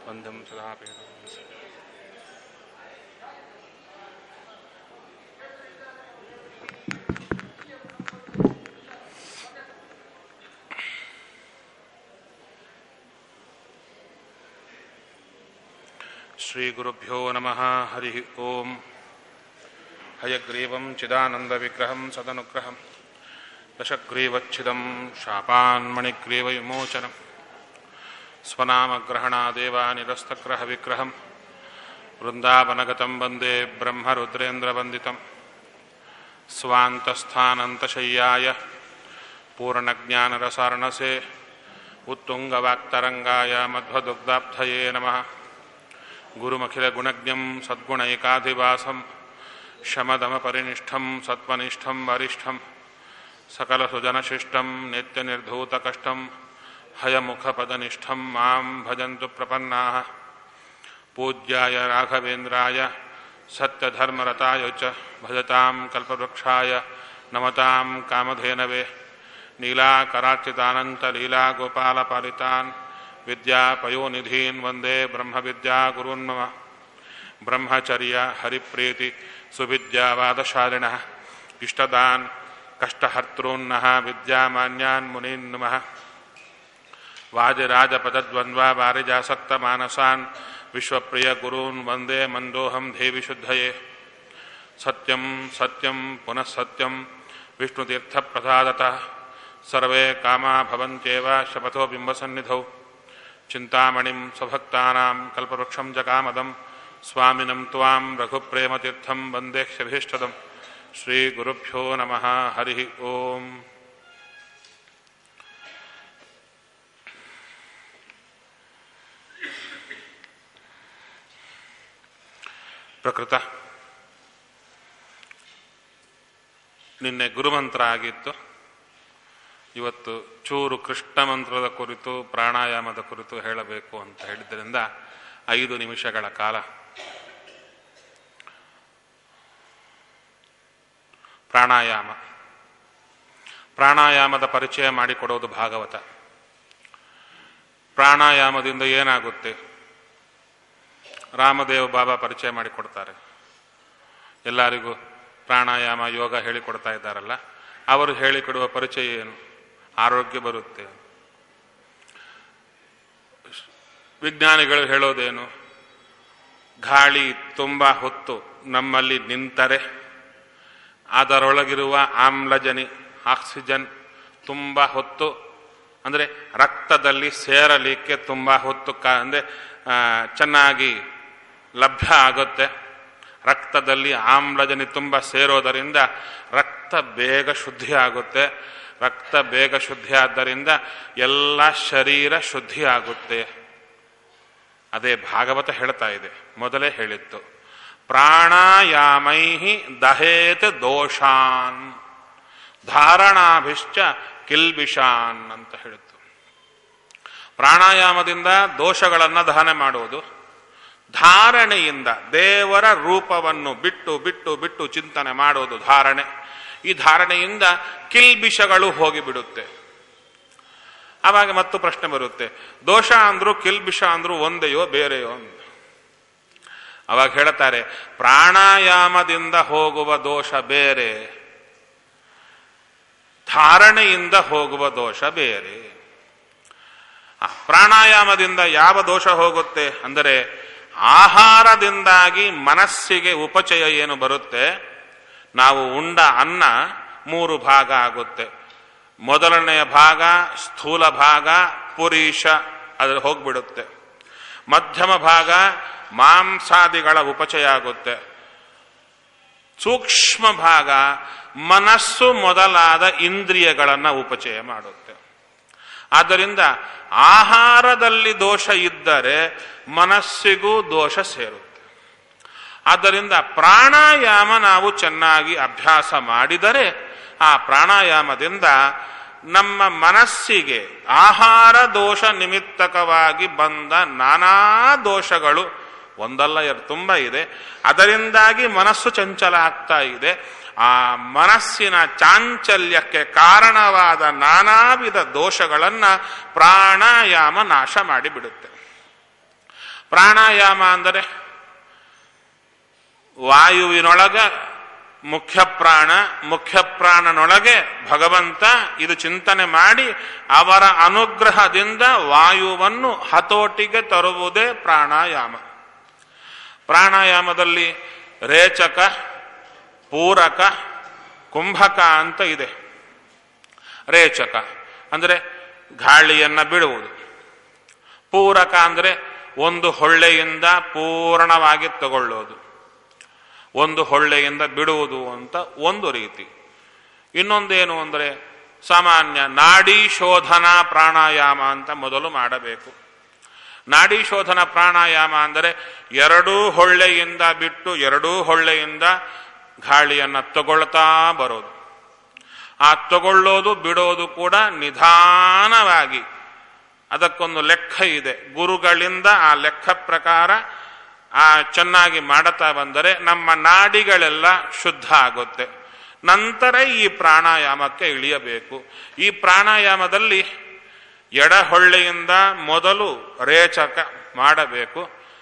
ವಂದಂ ಸದಾಪೇದ ಶ್ರೀ ಗುರುಭ್ಯೋ ನಮಃ. ಹರಿ ಓಂ. ಹಯಗ್ರೀವಂ ಚಿದಾನಂದವಿಗ್ರಹಂ ಸದನುಗ್ರಹಂ ದಶಗ್ರೀವಚ್ಛಿದಂ ಶಾಪಾನ್ಮಣಿಗ್ರೀವ ವಿಮೋಚನಂ ಸ್ವನಾಮಗ್ರಹಣಾದೇವ ನಿರಸ್ತಗ್ರಹವಿಗ್ರಹಂ ವೃಂದಾವನಗತಂ ವಂದೇ ಬ್ರಹ್ಮರುದ್ರೇಂದ್ರವಂದಿತಂ ಸ್ವಾಂತಸ್ಥಾನಂತಶಯ್ಯಾಯ ಪೂರ್ಣಜ್ಞಾನರಸಾರ್ಣಸೇ ಉತ್ತುಂಗವಾಕ್ತರಂಗಾಯ ಮಧ್ವದುಗ್ಧಾಬ್ಧಯೇ ನಮಃ. ಗುರುಮಖಿಲಗುಣಜ್ಞಂ ಸದ್ಗುಣೈಕಾಧಿವಾಸಂ ಶಮದಮಪರಿನಿಷ್ಠಂ ಸತ್ವನಿಷ್ಠಂ ವರಿಷ್ಠಂ ಸಕಲಸುಜನಶಿಷ್ಟಂ ನಿತ್ಯನಿರ್ಧೂತಕಷ್ಟಂ ಹಯಮುಖಪದನಿಷ್ಠಂ ಮಾಂ ಭಜಂತು ಪ್ರಪನ್ನಾಃ. ಪೂಜ್ಯಾಯ ರಾಘವೇಂದ್ರಾಯ ಸತ್ಯಧರ್ಮರತಾಯ ಚ ಭಜತಾಂ ಕಲ್ಪವೃಕ್ಷಾಯ ನಮತಾಂ ಕಾಮಧೇನವೇ. ನೀಲಾಕರಾರ್ಚಿತಾನಂತಲೀಲಾಗೋಪಾಲಪಾಲಿತಾನ್ ವಿದ್ಯಾಪಯೋನಿಧೀನ್ ವಂದೇ ಬ್ರಹ್ಮವಿದ್ಯಾಗುರುನ್ ಮಮ. ಬ್ರಹ್ಮಚರ್ಯ ಹರಿಪ್ರೀತಿ ಸುವಿದ್ಯಾವಾದಶಾಲಿನಃ ಇಷ್ಟದಾನ್ ಕಷ್ಟಹರ್ತॄನ್ನಃ ವಿದ್ಯಾಮಾನ್ಯಾನ್ ಮುನೀನ್ ನಮಃ. ವಾದಿರಾಜಪದದ್ವಂದ್ವ ವಾರಿಜಾಸಕ್ತಮಾನಸಾನ್ ವಿಶ್ವಪ್ರಿಯ ಗುರೂನ್ ವಂದೇ ಮಂದೋಹಂ ದೇವಿ ಶುದ್ಧಯೇ. ಸತ್ಯಂ ಸತ್ಯಂ ಪುನಃ ಸತ್ಯಂ ವಿಷ್ಣುತೀರ್ಥಪ್ರಸಾದತಃ ಸರ್ವೇ ಕಾಮಾ ಭವಂತ್ಯೇವ ಶಪಥೋ ಬಿಂಬಸನ್ನಿಧೌ. ಚಿಂತಾಮಣಿಂ ಸ್ವಭಕ್ತಾನಾಂ ಕಲ್ಪವೃಕ್ಷಂ ಜಕಾಮದಂ ಸ್ವಾಮಿನಂ ತ್ವಾಂ ರಘುಪ್ರೇಮತೀರ್ಥಂ ವಂದೇಹ್ಯಭೀಷ್ಟದಂ. ಶ್ರೀ ಗುರುಭ್ಯೋ ನಮಃ. ಹರಿ ಓಂ. ಪ್ರಕೃತ ನಿನ್ನೆ ಗುರುಮಂತ್ರ ಆಗಿತ್ತು. ಇವತ್ತು ಚೂರು ಕೃಷ್ಣ ಮಂತ್ರದ ಕುರಿತು ಪ್ರಾಣಾಯಾಮದ ಕುರಿತು ಹೇಳಬೇಕು ಅಂತ ಹೇಳಿದ್ದರಿಂದ 5 ನಿಮಿಷಗಳ ಕಾಲ ಪ್ರಾಣಾಯಾಮದ ಪರಿಚಯ ಮಾಡಿಕೊಡೋದು ಭಾಗವತ. ಪ್ರಾಣಾಯಾಮದಿಂದ ಏನಾಗುತ್ತೆ? ರಾಮದೇವ್ ಬಾಬಾ ಪರಿಚಯ ಮಾಡಿಕೊಡ್ತಾರೆ. ಎಲ್ಲರಿಗೂ ಪ್ರಾಣಾಯಾಮ ಯೋಗ ಹೇಳಿಕೊಡ್ತಾ ಇದ್ದಾರಲ್ಲ, ಅವರು ಹೇಳಿಕೊಡುವ ಪರಿಚಯ ಏನು? ಆರೋಗ್ಯ ಬರುತ್ತೆ. ವಿಜ್ಞಾನಿಗಳು ಹೇಳೋದೇನು? ಗಾಳಿ ತುಂಬ ಹೊತ್ತು ನಮ್ಮಲ್ಲಿ ನಿಂತರೆ ಅದರೊಳಗಿರುವ ಆಮ್ಲಜನಿ ಆಕ್ಸಿಜನ್ ತುಂಬ ಹೊತ್ತು ಅಂದರೆ ರಕ್ತದಲ್ಲಿ ಸೇರಲಿಕ್ಕೆ ತುಂಬ ಹೊತ್ತು ಅಂದರೆ ಚೆನ್ನಾಗಿ ಲಭ್ಯ ಆಗುತ್ತೆ. ರಕ್ತದಲ್ಲಿ ಆಮ್ಲಜನಿ ತುಂಬ ಸೇರೋದರಿಂದ ರಕ್ತ ಬೇಗ ಶುದ್ಧಿ ಆಗುತ್ತೆ. ರಕ್ತ ಬೇಗ ಶುದ್ಧಿ ಆದ್ದರಿಂದ ಎಲ್ಲ ಶರೀರ ಶುದ್ಧಿ ಆಗುತ್ತೆ. ಅದೇ ಭಾಗವತ ಹೇಳ್ತಾ ಇದೆ. ಮೊದಲೇ ಹೇಳಿತ್ತು, ಪ್ರಾಣಾಯಾಮೈ ದಹೇತ್ ದೋಷಾನ್ ಧಾರಣಾಭಿಶ್ಚ ಕಿಲ್ಬಿಷಾನ್ ಅಂತ ಹೇಳಿತ್ತು. ಪ್ರಾಣಾಯಾಮದಿಂದ ದೋಷಗಳನ್ನು ದಹನ ಮಾಡುವುದು. ಧಾರಣೆಯಿಂದ ದೇವರ ರೂಪವನ್ನು ಬಿಟ್ಟು ಬಿಟ್ಟು ಬಿಟ್ಟು ಚಿಂತನೆ ಮಾಡೋದು ಧಾರಣೆ. ಈ ಧಾರಣೆಯಿಂದ ಕಿಲ್ಬಿಷಗಳು ಹೋಗಿಬಿಡುತ್ತೆ. ಆವಾಗ ಮತ್ತು ಪ್ರಶ್ನೆ ಬರುತ್ತೆ, ದೋಷ ಅಂದ್ರು ಕಿಲ್ಬಿಷ ಅಂದ್ರು ಒಂದೆಯೋ ಬೇರೆಯೋ ಅಂತ. ಅವಾಗ ಹೇಳ್ತಾರೆ, ಪ್ರಾಣಾಯಾಮದಿಂದ ಹೋಗುವ ದೋಷ ಬೇರೆ, ಧಾರಣೆಯಿಂದ ಹೋಗುವ ದೋಷ ಬೇರೆ. ಪ್ರಾಣಾಯಾಮದಿಂದ ಯಾವ ದೋಷ ಹೋಗುತ್ತೆ ಅಂದರೆ, ಆಹಾರದಿಂದಾಗಿ ಮನಸ್ಸಿಗೆ ಉಪಚಯ ಏನು ಬರುತ್ತೆ, ನಾವು ಉಂಡ ಅನ್ನ 3 ಭಾಗ ಆಗುತ್ತೆ. ಮೊದಲನೆಯ ಭಾಗ ಸ್ಥೂಲ ಭಾಗ ಪುರೀಶ, ಅದು ಹೋಗ್ಬಿಡುತ್ತೆ. ಮಧ್ಯಮ ಭಾಗ ಮಾಂಸಾದಿಗಳ ಉಪಚಯ ಆಗುತ್ತೆ. ಸೂಕ್ಷ್ಮ ಭಾಗ ಮನಸ್ಸು ಮೊದಲಾದ ಇಂದ್ರಿಯಗಳನ್ನು ಉಪಚಯ ಮಾಡುತ್ತೆ. ಆದ್ದರಿಂದ ಆಹಾರದಲ್ಲಿ ದೋಷ ಇದ್ದರೆ ಮನಸ್ಸಿಗೂ ದೋಷ ಸೇರುತ್ತೆ. ಆದ್ದರಿಂದ ಪ್ರಾಣಾಯಾಮ ನಾವು ಚೆನ್ನಾಗಿ ಅಭ್ಯಾಸ ಮಾಡಿದರೆ ಆ ಪ್ರಾಣಾಯಾಮದಿಂದ ನಮ್ಮ ಮನಸ್ಸಿಗೆ ಆಹಾರ ದೋಷ ನಿಮಿತ್ತಕವಾಗಿ ಬಂದ ನಾನಾ ದೋಷಗಳು ಒಂದಲ್ಲ ತುಂಬ ಇದೆ. ಅದರಿಂದಾಗಿ ಮನಸ್ಸು ಚಂಚಲ ಆಗ್ತಾ ಇದೆ. ಆ ಮನಸ್ಸಿನ ಚಾಂಚಲ್ಯಕ್ಕೆ ಕಾರಣವಾದ ನಾನಾ ವಿಧ ದೋಷಗಳನ್ನು ಪ್ರಾಣಾಯಾಮ ನಾಶ ಮಾಡಿಬಿಡುತ್ತೆ. ಪ್ರಾಣಾಯಾಮ ಅಂದರೆ ವಾಯುವಿನೊಳಗ ಮುಖ್ಯ ಪ್ರಾಣನೊಳಗೆ ಭಗವಂತ ಇದು ಚಿಂತನೆ ಮಾಡಿ ಅವರ ಅನುಗ್ರಹದಿಂದ ವಾಯುವನ್ನು ಹತೋಟಿಗೆ ತರುವುದೇ ಪ್ರಾಣಾಯಾಮ. ಪ್ರಾಣಾಯಾಮದಲ್ಲಿ ರೇಚಕ, ಪೂರಕ, ಕುಂಭಕ ಅಂತ ಇದೆ. ರೇಚಕ ಅಂದರೆ ಗಾಳಿಯನ್ನ ಬಿಡುವುದು. ಪೂರಕ ಅಂದರೆ ಒಂದು ಹೊಳ್ಳೆಯಿಂದ ಪೂರ್ಣವಾಗಿ ತಗೊಳ್ಳೋದು, ಒಂದು ಹೊಳ್ಳೆಯಿಂದ ಬಿಡುವುದು ಅಂತ ಒಂದು ರೀತಿ. ಇನ್ನೊಂದೇನು ಅಂದರೆ ಸಾಮಾನ್ಯ ನಾಡಿ ಶೋಧನಾ ಪ್ರಾಣಾಯಾಮ ಅಂತ ಮೊದಲು ಮಾಡಬೇಕು. ನಾಡಿ ಶೋಧನ ಪ್ರಾಣಾಯಾಮ ಅಂದರೆ ಎರಡೂ ಹೊಳ್ಳೆಯಿಂದ ಬಿಟ್ಟು ಎರಡೂ ಹೊಳ್ಳೆಯಿಂದ ಗಾಳಿಯನ್ನು ತಗೊಳ್ತಾ ಬರೋದು. ಆ ತಗೊಳ್ಳೋದು ಬಿಡೋದು ಕೂಡ ನಿಧಾನವಾಗಿ. ಅದಕ್ಕೊಂದು ಲೆಕ್ಕ ಇದೆ. ಗುರುಗಳಿಂದ ಆ ಲೆಕ್ಕ ಪ್ರಕಾರ ಚೆನ್ನಾಗಿ ಮಾಡುತ್ತಾ ಬಂದರೆ ನಮ್ಮ ನಾಡಿಗಳೆಲ್ಲ ಶುದ್ಧ ಆಗುತ್ತೆ. ನಂತರ ಈ ಪ್ರಾಣಾಯಾಮಕ್ಕೆ ಇಳಿಯಬೇಕು. ಈ ಪ್ರಾಣಾಯಾಮದಲ್ಲಿ ಎಡಹೊಳ್ಳೆಯಿಂದ ಮೊದಲು ರೇಚಕ ಮಾಡಬೇಕು.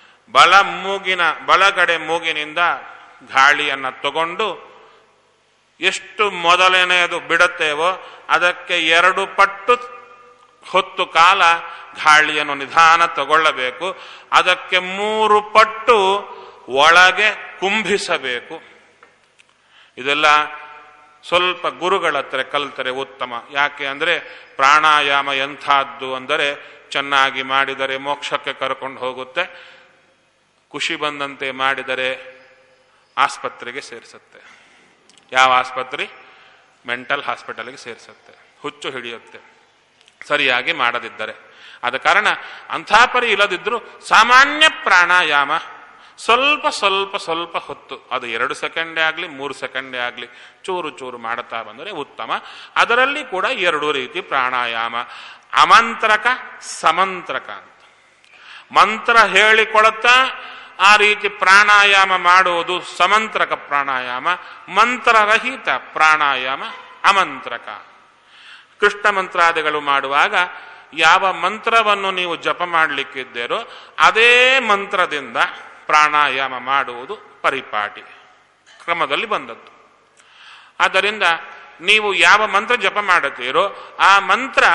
ಬಲಗಡೆ ಮೂಗಿನಿಂದ ಗಾಳಿಯನ್ನು ತಗೊಂಡು ಎಷ್ಟು ಮೊದಲನೆಯದು ಬಿಡುತ್ತೇವೋ ಅದಕ್ಕೆ 2 ಪಟ್ಟು ಹೊತ್ತು ಕಾಲ ಗಾಳಿಯನ್ನು ನಿಧಾನ ತಗೊಳ್ಳಬೇಕು. ಅದಕ್ಕೆ 3 ಪಟ್ಟು ಒಳಗೆ ಕುಂಭಿಸಬೇಕು. ಇದೆಲ್ಲ ಸ್ವಲ್ಪ ಗುರುಗಳ ಹತ್ರ ಕಲಿತರೆ ಉತ್ತಮ. ಯಾಕೆ ಅಂದರೆ ಪ್ರಾಣಾಯಾಮ ಎಂಥದ್ದು ಅಂದರೆ ಚೆನ್ನಾಗಿ ಮಾಡಿದರೆ ಮೋಕ್ಷಕ್ಕೆ ಕರ್ಕೊಂಡು ಹೋಗುತ್ತೆ, ಖುಷಿ ಬಂದಂತೆ ಮಾಡಿದರೆ ಆಸ್ಪತ್ರೆಗೆ ಸೇರಿಸುತ್ತೆ. ಯಾವ ಆಸ್ಪತ್ರೆ? ಮೆಂಟಲ್ ಹಾಸ್ಪಿಟಲ್ಗೆ ಸೇರಿಸುತ್ತೆ, ಹುಚ್ಚು ಹಿಡಿಯುತ್ತೆ ಸರಿಯಾಗಿ ಮಾಡದಿದ್ದರೆ. ಆದ ಕಾರಣ ಅಂಥ ಪರಿ ಇಲ್ಲದಿದ್ದರೂ ಸಾಮಾನ್ಯ ಪ್ರಾಣಾಯಾಮ ಸ್ವಲ್ಪ ಸ್ವಲ್ಪ ಸ್ವಲ್ಪ ಹೊತ್ತು, ಅದು 2 ಸೆಕೆಂಡೇ ಆಗಲಿ 3 ಸೆಕೆಂಡೇ ಆಗಲಿ ಚೂರು ಚೂರು ಮಾಡುತ್ತಾ ಬಂದರೆ ಉತ್ತಮ. ಅದರಲ್ಲಿ ಕೂಡ 2 ರೀತಿ ಪ್ರಾಣಾಯಾಮ, ಅಮಂತ್ರಕ, ಸಮಂತ್ರಕ ಅಂತ. ಮಂತ್ರ ಹೇಳಿಕೊಡುತ್ತಾ ಆ ರೀತಿ ಪ್ರಾಣಾಯಾಮ ಮಾಡುವುದು ಸಮಂತ್ರಕ ಪ್ರಾಣಾಯಾಮ. ಮಂತ್ರರಹಿತ ಪ್ರಾಣಾಯಾಮ ಅಮಂತ್ರಕ. ಕೃಷ್ಣ ಮಂತ್ರಾದಿಗಳು ಮಾಡುವಾಗ ಯಾವ ಮಂತ್ರವನ್ನು ನೀವು ಜಪ ಮಾಡಲಿಕ್ಕಿದ್ದೀರೋ ಅದೇ ಮಂತ್ರದಿಂದ ಪ್ರಾಣಾಯಾಮ ಮಾಡುವುದು ಪರಿಪಾಟಿ ಕ್ರಮದಲ್ಲಿ ಬಂದದ್ದು. ಆದ್ದರಿಂದ ನೀವು ಯಾವ ಮಂತ್ರ ಜಪ ಮಾಡುತ್ತೀರೋ ಆ ಮಂತ್ರ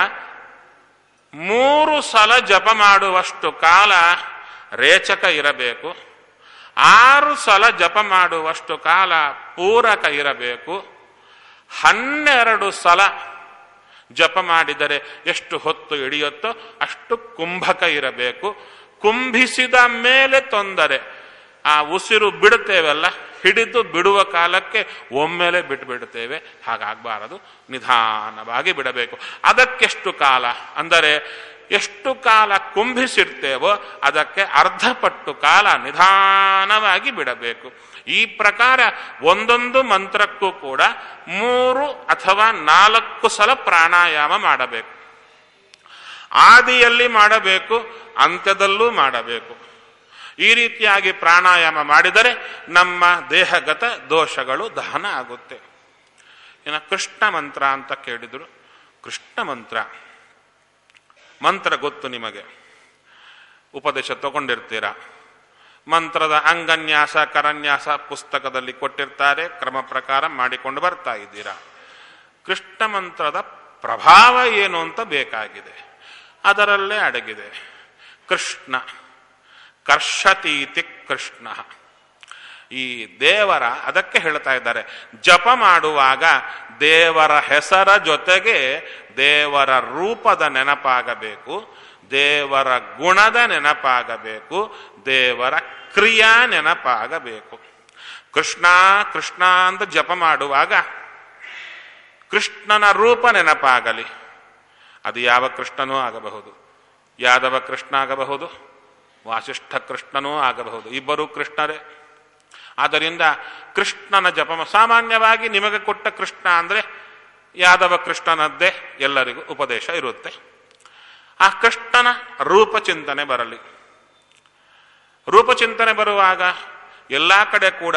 3 ಸಲ ಜಪ ಮಾಡುವಷ್ಟು ಕಾಲ ರೇಚಕ ಇರಬೇಕು, 6 ಸಲ ಜಪ ಮಾಡುವಷ್ಟು ಕಾಲ ಪೂರಕ ಇರಬೇಕು, 12 ಸಲ ಜಪ ಮಾಡಿದರೆ ಎಷ್ಟು ಹೊತ್ತು ಹಿಡಿಯುತ್ತೋ ಅಷ್ಟು ಕುಂಭಕ ಇರಬೇಕು. ಕುಂಭಿಸಿದ ಮೇಲೆ ತೊಂದರೆ. ಆ ಉಸಿರು ಬಿಡುತ್ತೇವಲ್ಲ, ಹಿಡಿದು ಬಿಡುವ ಕಾಲಕ್ಕೆ ಒಮ್ಮೆಲೆ ಬಿಟ್ಟುಬಿಡುತ್ತೇವೆ. ಹಾಗಾಗಬಾರದು, ನಿಧಾನವಾಗಿ ಬಿಡಬೇಕು. ಅದಕ್ಕೆಷ್ಟು ಕಾಲ ಅಂದರೆ ಎಷ್ಟು ಕಾಲ ಕುಂಭಿಸಿರ್ತೇವೋ ಅದಕ್ಕೆ ಅರ್ಧಪಟ್ಟು ಕಾಲ ನಿಧಾನವಾಗಿ ಬಿಡಬೇಕು. ಈ ಪ್ರಕಾರ ಒಂದೊಂದು ಮಂತ್ರಕ್ಕೂ ಕೂಡ 3 ಅಥವಾ 4 ಸಲ ಪ್ರಾಣಾಯಾಮ ಮಾಡಬೇಕು. ಆದಿಯಲ್ಲಿ ಮಾಡಬೇಕು, ಅಂತ್ಯದಲ್ಲೂ ಮಾಡಬೇಕು. ಈ ರೀತಿಯಾಗಿ ಪ್ರಾಣಾಯಾಮ ಮಾಡಿದರೆ ನಮ್ಮ ದೇಹಗತ ದೋಷಗಳು ದಹನ ಆಗುತ್ತೆ. ಇನ್ನು ಕೃಷ್ಣ ಮಂತ್ರ ಅಂತ ಕೇಳಿದ್ರು. ಕೃಷ್ಣ ಮಂತ್ರ ಗೊತ್ತು ನಿಮಗೆ, ಉಪದೇಶ ತಗೊಂಡಿರ್ತೀರಾ. ಮಂತ್ರದ ಅಂಗನ್ಯಾಸ ಕರನ್ಯಾಸ ಪುಸ್ತಕದಲ್ಲಿ ಕೊಟ್ಟಿರ್ತಾರೆ, ಕ್ರಮ ಪ್ರಕಾರ ಮಾಡಿಕೊಂಡು ಬರ್ತಾ ಇದ್ದೀರಾ. ಕೃಷ್ಣ ಮಂತ್ರದ ಪ್ರಭಾವ ಏನು ಅಂತ ಬೇಕಾಗಿದೆ, ಅದರಲ್ಲೇ ಅಡಗಿದೆ. ಕೃಷ್ಣ ಕರ್ಷತೀತಿ ಕೃಷ್ಣ. ಈ ದೇವರ ಅದಕ್ಕೆ ಹೇಳ್ತಾ ಇದ್ದಾರೆ, ಜಪ ಮಾಡುವಾಗ ದೇವರ ಹೆಸರ ಜೊತೆಗೆ ದೇವರ ರೂಪದ ನೆನಪಾಗಬೇಕು, ದೇವರ ಗುಣದ ನೆನಪಾಗಬೇಕು, ದೇವರ ಕ್ರಿಯಾ ನೆನಪಾಗಬೇಕು. ಕೃಷ್ಣ ಕೃಷ್ಣ ಅಂತ ಜಪ ಮಾಡುವಾಗ ಕೃಷ್ಣನ ರೂಪ ನೆನಪಾಗಲಿ. ಅದು ಯಾವ ಕೃಷ್ಣನೂ ಆಗಬಹುದು, ಯಾದವ ಕೃಷ್ಣ ಆಗಬಹುದು, ವಾಸಿಷ್ಠ ಕೃಷ್ಣನೂ ಆಗಬಹುದು, ಇಬ್ಬರೂ ಕೃಷ್ಣರೇ. ಆದ್ದರಿಂದ ಕೃಷ್ಣನ ಜಪ ಸಾಮಾನ್ಯವಾಗಿ ನಿಮಗೆ ಕೊಟ್ಟ ಕೃಷ್ಣ ಅಂದರೆ ಯಾದವ ಕೃಷ್ಣನದ್ದೇ ಎಲ್ಲರಿಗೂ ಉಪದೇಶ ಇರುತ್ತೆ. ಆ ಕೃಷ್ಣನ ರೂಪಚಿಂತನೆ ಬರಲಿ. ರೂಪಚಿಂತನೆ ಬರುವಾಗ ಎಲ್ಲ ಕಡೆ ಕೂಡ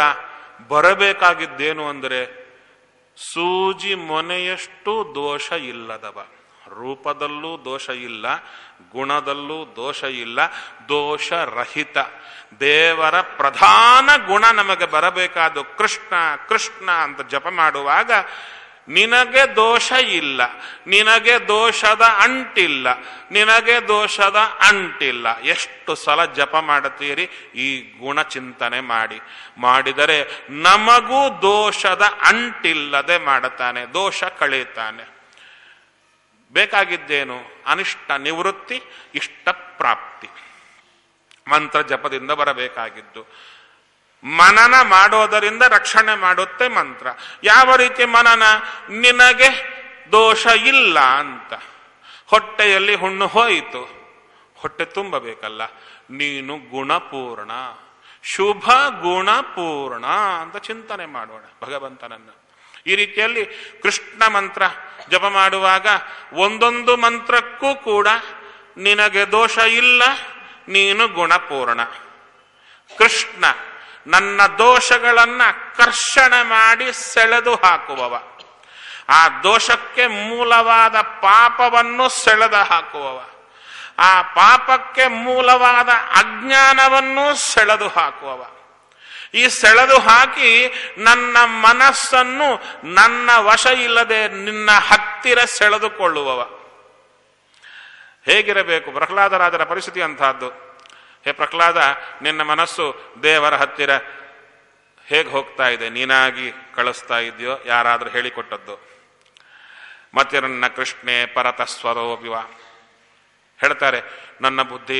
ಬರಬೇಕಾಗಿದ್ದೇನು ಅಂದರೆ ಸೂಜಿ ಮೊನೆಯಷ್ಟು ದೋಷ ಇಲ್ಲದವ. ರೂಪದಲ್ಲೂ ದೋಷ ಇಲ್ಲ, ಗುಣದಲ್ಲೂ ದೋಷ ಇಲ್ಲ, ದೋಷರಹಿತ. ದೇವರ ಪ್ರಧಾನ ಗುಣ ನಮಗೆ ಬರಬೇಕಾದ ಕೃಷ್ಣ ಕೃಷ್ಣ ಅಂತ ಜಪ ಮಾಡುವಾಗ ನಿನಗೆ ದೋಷ ಇಲ್ಲ, ನಿನಗೆ ದೋಷದ ಅಂಟಿಲ್ಲ, ನಿನಗೆ ದೋಷದ ಅಂಟಿಲ್ಲ. ಎಷ್ಟು ಸಲ ಜಪ ಮಾಡುತ್ತೀರಿ ಈ ಗುಣ ಚಿಂತನೆ ಮಾಡಿದರೆ ನಮಗೂ ದೋಷದ ಅಂಟಿಲ್ಲದೆ ಮಾಡುತ್ತಾನೆ, ದೋಷ ಕಳೀತಾನೆ. ಬೇಕಾಗಿದ್ದೇನು? ಅನಿಷ್ಟ ನಿವೃತ್ತಿ, ಇಷ್ಟ ಪ್ರಾಪ್ತಿ. ಮಂತ್ರ ಜಪದಿಂದ ಬರಬೇಕಾಗಿದ್ದು. ಮನನ ಮಾಡೋದರಿಂದ ರಕ್ಷಣೆ ಮಾಡುತ್ತೆ ಮಂತ್ರ. ಯಾವ ರೀತಿ ಮನನ? ನಿನಗೆ ದೋಷ ಇಲ್ಲ ಅಂತ. ಹೊಟ್ಟೆಯಲ್ಲಿ ಹುಣ್ಣು ಹೋಯಿತು, ಹೊಟ್ಟೆ ತುಂಬಬೇಕಲ್ಲ, ನೀನು ಗುಣಪೂರ್ಣ, ಶುಭ ಗುಣಪೂರ್ಣ ಅಂತ ಚಿಂತನೆ ಮಾಡೋಣ ಭಗವಂತನನ್ನು. ಈ ರೀತಿಯಲ್ಲಿ ಕೃಷ್ಣ ಮಂತ್ರ ಜಪ ಮಾಡುವಾಗ ಒಂದೊಂದು ಮಂತ್ರಕ್ಕೂ ಕೂಡ ನಿನಗೆ ದೋಷ ಇಲ್ಲ, ನೀನು ಗುಣಪೂರ್ಣ. ಕೃಷ್ಣ ನನ್ನ ದೋಷಗಳನ್ನ ಕರ್ಷಣೆ ಮಾಡಿ ಸೆಳೆದು ಹಾಕುವವ, ಆ ದೋಷಕ್ಕೆ ಮೂಲವಾದ ಪಾಪವನ್ನು ಸೆಳೆದು ಹಾಕುವವ, ಆ ಪಾಪಕ್ಕೆ ಮೂಲವಾದ ಅಜ್ಞಾನವನ್ನು ಸೆಳೆದು ಹಾಕುವವ. ಈ ಸೆಳೆದು ಹಾಕಿ ನನ್ನ ಮನಸ್ಸನ್ನು ನನ್ನ ವಶ ಇಲ್ಲದೆ ನಿನ್ನ ಹತ್ತಿರ ಸೆಳೆದುಕೊಳ್ಳುವವ. ಹೇಗಿರಬೇಕು? ಪ್ರಹ್ಲಾದರಾಜರ ಪರಿಸ್ಥಿತಿ ಅಂತಹದ್ದು. ಹೇ ಪ್ರಹ್ಲಾದ, ನಿನ್ನ ಮನಸ್ಸು ದೇವರ ಹತ್ತಿರ ಹೇಗೆ ಹೋಗ್ತಾ ಇದೆ? ನೀನಾಗಿ ಕಳಿಸ್ತಾ ಇದೆಯೋ ಯಾರಾದರೂ ಹೇಳಿಕೊಟ್ಟದ್ದು? ಮತ್ತೆ ನನ್ನ ಕೃಷ್ಣೆ ಪರತಸ್ವರೋಪಿವ ಹೇಳ್ತಾರೆ, ನನ್ನ ಬುದ್ಧಿ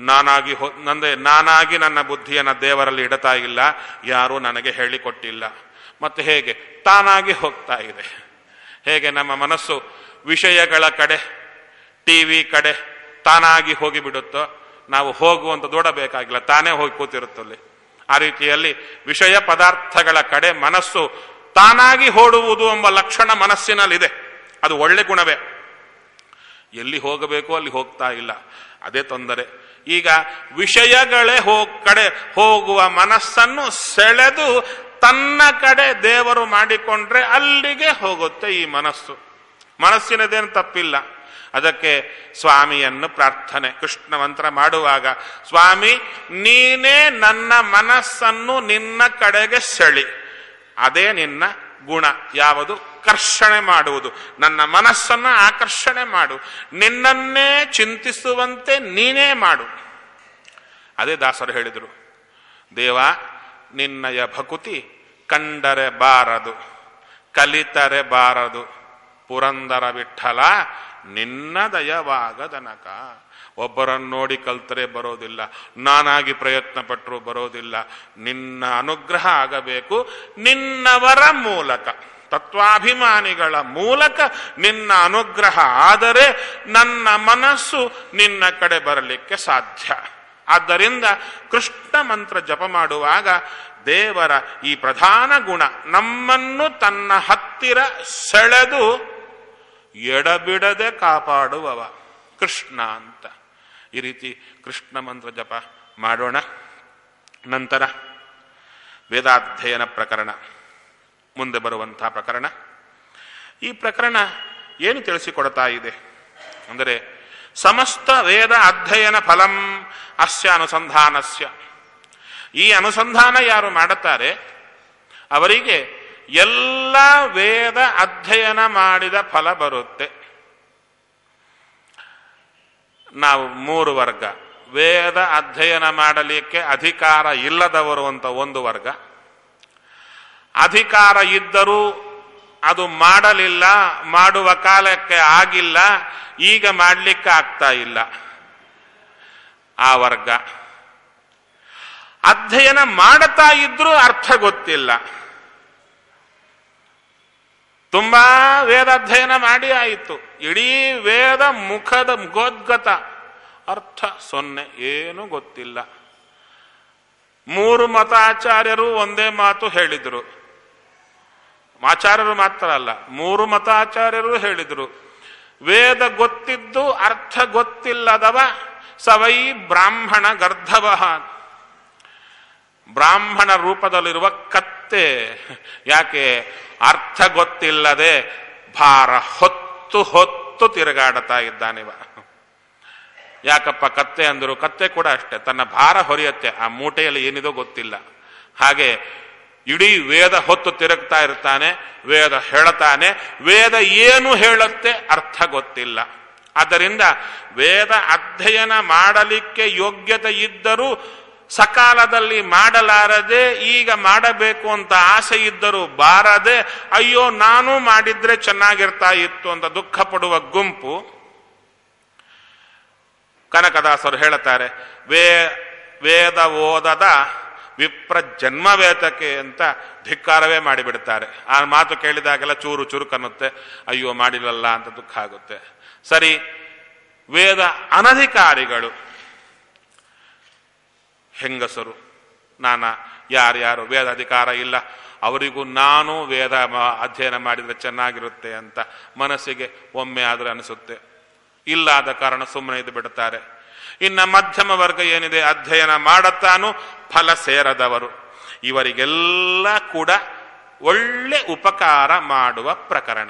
ನಾನಾಗಿ ನನ್ನ ಬುದ್ಧಿಯನ್ನು ದೇವರಲ್ಲಿ ಇಡ್ತಾ ಇಲ್ಲ, ಯಾರೂ ನನಗೆ ಹೇಳಿಕೊಟ್ಟಿಲ್ಲ. ಮತ್ತೆ ಹೇಗೆ ತಾನಾಗಿ ಹೋಗ್ತಾ ಇದೆ? ಹೇಗೆ ನಮ್ಮ ಮನಸ್ಸು ವಿಷಯಗಳ ಕಡೆ, ಟಿವಿ ಕಡೆ ತಾನಾಗಿ ಹೋಗಿಬಿಡುತ್ತೋ, ನಾವು ಹೋಗುವಂತ ದೂಡಬೇಕಾಗಿಲ್ಲ, ತಾನೇ ಹೋಗಿ ಕೂತಿರುತ್ತಲ್ಲಿ. ಆ ರೀತಿಯಲ್ಲಿ ವಿಷಯ ಪದಾರ್ಥಗಳ ಕಡೆ ಮನಸ್ಸು ತಾನಾಗಿ ಓಡುವುದು ಎಂಬ ಲಕ್ಷಣ ಮನಸ್ಸಿನಲ್ಲಿದೆ. ಅದು ಒಳ್ಳೆ ಗುಣವೇ. ಎಲ್ಲಿ ಹೋಗಬೇಕು ಅಲ್ಲಿ ಹೋಗ್ತಾ ಇಲ್ಲ, ಅದೇ ತೊಂದರೆ. ಈಗ ವಿಷಯಗಳೇ ಕಡೆ ಹೋಗುವ ಮನಸ್ಸನ್ನು ಸೆಳೆದು ತನ್ನ ಕಡೆ ದೇವರು ಮಾಡಿಕೊಂಡ್ರೆ ಅಲ್ಲಿಗೆ ಹೋಗುತ್ತೆ ಈ ಮನಸ್ಸು. ಮನಸ್ಸಿನದೇನು ತಪ್ಪಿಲ್ಲ. ಅದಕ್ಕೆ ಸ್ವಾಮಿಯನ್ನು ಪ್ರಾರ್ಥನೆ, ಕೃಷ್ಣ ಮಂತ್ರ ಮಾಡುವಾಗ, ಸ್ವಾಮಿ ನೀನೇ ನನ್ನ ಮನಸ್ಸನ್ನು ನಿನ್ನ ಕಡೆಗೆ ಸೆಳಿ. ಅದೇ ನಿನ್ನ ಗುಣ. ಯಾವುದು? ಕರ್ಷಣೆ ಮಾಡುವುದು. ನನ್ನ ಮನಸ್ಸನ್ನು ಆಕರ್ಷಣೆ ಮಾಡು, ನಿನ್ನನ್ನೇ ಚಿಂತಿಸುವಂತೆ ನೀನೇ ಮಾಡು. ಅದೇ ದಾಸರು ಹೇಳಿದರು, ದೇವ ನಿನ್ನಯ ಭಕುತಿ ಕಂಡರೆ ಬಾರದು, ಕಲಿತರೆ ಬಾರದು, ಪುರಂದರ ವಿಠಲ ನಿನ್ನ ದಯವಾಗದನಕ. ಒಬ್ಬರನ್ನು ನೋಡಿ ಕಲ್ತರೆ ಬರೋದಿಲ್ಲ, ನಾನಾಗಿ ಪ್ರಯತ್ನ ಪಟ್ಟರೂ ಬರೋದಿಲ್ಲ. ನಿನ್ನ ಅನುಗ್ರಹ ಆಗಬೇಕು. ನಿನ್ನವರ ಮೂಲಕ, ತತ್ವಾಭಿಮಾನಿಗಳ ಮೂಲಕ ನಿನ್ನ ಅನುಗ್ರಹ ಆದರೆ ನನ್ನ ಮನಸ್ಸು ನಿನ್ನ ಕಡೆ ಬರಲಿಕ್ಕೆ ಸಾಧ್ಯ. ಆದ್ದರಿಂದ ಕೃಷ್ಣ ಮಂತ್ರ ಜಪ ಮಾಡುವಾಗ ದೇವರ ಈ ಪ್ರಧಾನ ಗುಣ ನಮ್ಮನ್ನು ತನ್ನ ಹತ್ತಿರ ಸೆಳೆದು ಎಡಬಿಡದೆ ಕಾಪಾಡುವವ ಕೃಷ್ಣ ಅಂತ. ಈ ರೀತಿ ಕೃಷ್ಣ ಮಂತ್ರ ಜಪ ಮಾಡೋಣ. ನಂತರ ವೇದಾಧ್ಯಯನ ಪ್ರಕರಣ ಮುಂದೆ ಬರುವಂತಹ ಪ್ರಕರಣ. ಈ ಪ್ರಕರಣ ಏನು ತಿಳಿಸಿಕೊಡ್ತಾ ಇದೆ ಅಂದರೆ, ಸಮಸ್ತ ವೇದ ಅಧ್ಯಯನ ಫಲಂ ಅಸ್ಯ ಅನುಸಂಧಾನಸ್ಯ. ಈ ಅನುಸಂಧಾನ ಯಾರು ಮಾಡುತ್ತಾರೆ ಅವರಿಗೆ ಎಲ್ಲ ವೇದ ಅಧ್ಯಯನ ಮಾಡಿದ ಫಲ ಬರುತ್ತೆ. ನಾವು 3 ವರ್ಗ: ವೇದ ಅಧ್ಯಯನ ಮಾಡಲಿಕ್ಕೆ ಅಧಿಕಾರ ಇಲ್ಲದವರು ಅಂತ ಒಂದು ವರ್ಗ, ಅಧಿಕಾರ ಇದ್ದರೂ ಅದು ಮಾಡಲಿಲ್ಲ, ಮಾಡುವ ಕಾಲಕ್ಕೆ ಆಗಿಲ್ಲ, ಈಗ ಮಾಡಲಿಕ್ಕೆ ಆಗ್ತಾ ಇಲ್ಲ ಆ ವರ್ಗ. ಅಧ್ಯಯನ ಮಾಡುತ್ತಾ ಇದ್ರೂ ಅರ್ಥ ಗೊತ್ತಿಲ್ಲ. ತುಂಬಾ ವೇದಾಧ್ಯಯನ ಮಾಡಿ ಆಯಿತು, ಇಡೀ ವೇದ ಮುಖದ ಮುಖೋದ್ಗತ, ಅರ್ಥ 0, ಏನೂ ಗೊತ್ತಿಲ್ಲ. 3 ಮತಾಚಾರ್ಯರು ಒಂದೇ ಮಾತು ಹೇಳಿದರು. ಆಚಾರ್ಯರು ಮಾತ್ರ ಅಲ್ಲ, 3 ಮತಾಚಾರ್ಯರು ಹೇಳಿದರು, ವೇದ ಗೊತ್ತಿದ್ದು ಅರ್ಥ ಗೊತ್ತಿಲ್ಲದವ ಸವೈ ಬ್ರಾಹ್ಮಣ ಗರ್ಧವ. ಬ್ರಾಹ್ಮಣ ರೂಪದಲ್ಲಿರುವ ಕತ್ತೆ. ಯಾಕೆ? ಅರ್ಥ ಗೊತ್ತಿಲ್ಲದೆ ಭಾರ ಹೊತ್ತು ಹೊತ್ತು ತಿರುಗಾಡ್ತಾ ಇದ್ದಾನಿವ. ಯಾಕಪ್ಪ ಕತ್ತೆ ಅಂದರು? ಕತ್ತೆ ಕೂಡ ಅಷ್ಟೆ, ತನ್ನ ಭಾರ ಹೊರೆಯುತ್ತೆ, ಆ ಮೂಟೆಯಲ್ಲಿ ಏನಿದೋ ಗೊತ್ತಿಲ್ಲ. ಹಾಗೆ ಇಡೀ ವೇದ ಹೊತ್ತು ತಿರುಗ್ತಾ ಇರ್ತಾನೆ, ವೇದ ಹೇಳುತ್ತಾನೆ, ವೇದ ಏನು ಹೇಳುತ್ತೆ ಅರ್ಥ ಗೊತ್ತಿಲ್ಲ. ಆದ್ದರಿಂದ ವೇದ ಅಧ್ಯಯನ ಮಾಡಲಿಕ್ಕೆ ಯೋಗ್ಯತೆ ಇದ್ದರೂ ಸಕಾಲದಲ್ಲಿ ಮಾಡಲಾರದೆ, ಈಗ ಮಾಡಬೇಕು ಅಂತ ಆಸೆ ಇದ್ದರೂ ಬಾರದೆ, ಅಯ್ಯೋ ನಾನು ಮಾಡಿದ್ರೆ ಚೆನ್ನಾಗಿರ್ತಾ ಇತ್ತು ಅಂತ ದುಃಖ ಪಡುವ ಗುಂಪು. ಕನಕದಾಸರು ಹೇಳುತ್ತಾರೆ, ವೇದ ಓದದ ವಿಪ್ರ ಜನ್ಮವೇತಕ್ಕೆ ಅಂತ ಧಿಕ್ಕಾರವೇ ಮಾಡಿಬಿಡ್ತಾರೆ. ಆ ಮಾತು ಕೇಳಿದಾಗೆಲ್ಲ ಚೂರು ಚುರುಕನ್ನುತ್ತೆ, ಅಯ್ಯೋ ಮಾಡಿಲ್ಲಲ್ಲ ಅಂತ ದುಃಖ ಆಗುತ್ತೆ. ಸರಿ, ವೇದ ಅನಧಿಕಾರಿಗಳು ಹೆಂಗಸರು, ಯಾರ್ಯಾರು ವೇದ ಅಧಿಕಾರ ಇಲ್ಲ ಅವರಿಗೂ ನಾನು ವೇದ ಅಧ್ಯಯನ ಮಾಡಿದರೆ ಚೆನ್ನಾಗಿರುತ್ತೆ ಅಂತ ಮನಸ್ಸಿಗೆ ಒಮ್ಮೆ ಆದ್ರೆ ಅನಿಸುತ್ತೆ. ಇಲ್ಲಾದ ಕಾರಣ ಸುಮ್ಮನೆ ಇದ್ದು ಬಿಡುತ್ತಾರೆ. ಇನ್ನು ಮಧ್ಯಮ ವರ್ಗ ಏನಿದೆ, ಅಧ್ಯಯನ ಮಾಡುತ್ತಾನು ಫಲ ಸೇರದವರು, ಇವರಿಗೆಲ್ಲ ಕೂಡ ಒಳ್ಳೆ ಉಪಕಾರ ಮಾಡುವ ಪ್ರಕರಣ.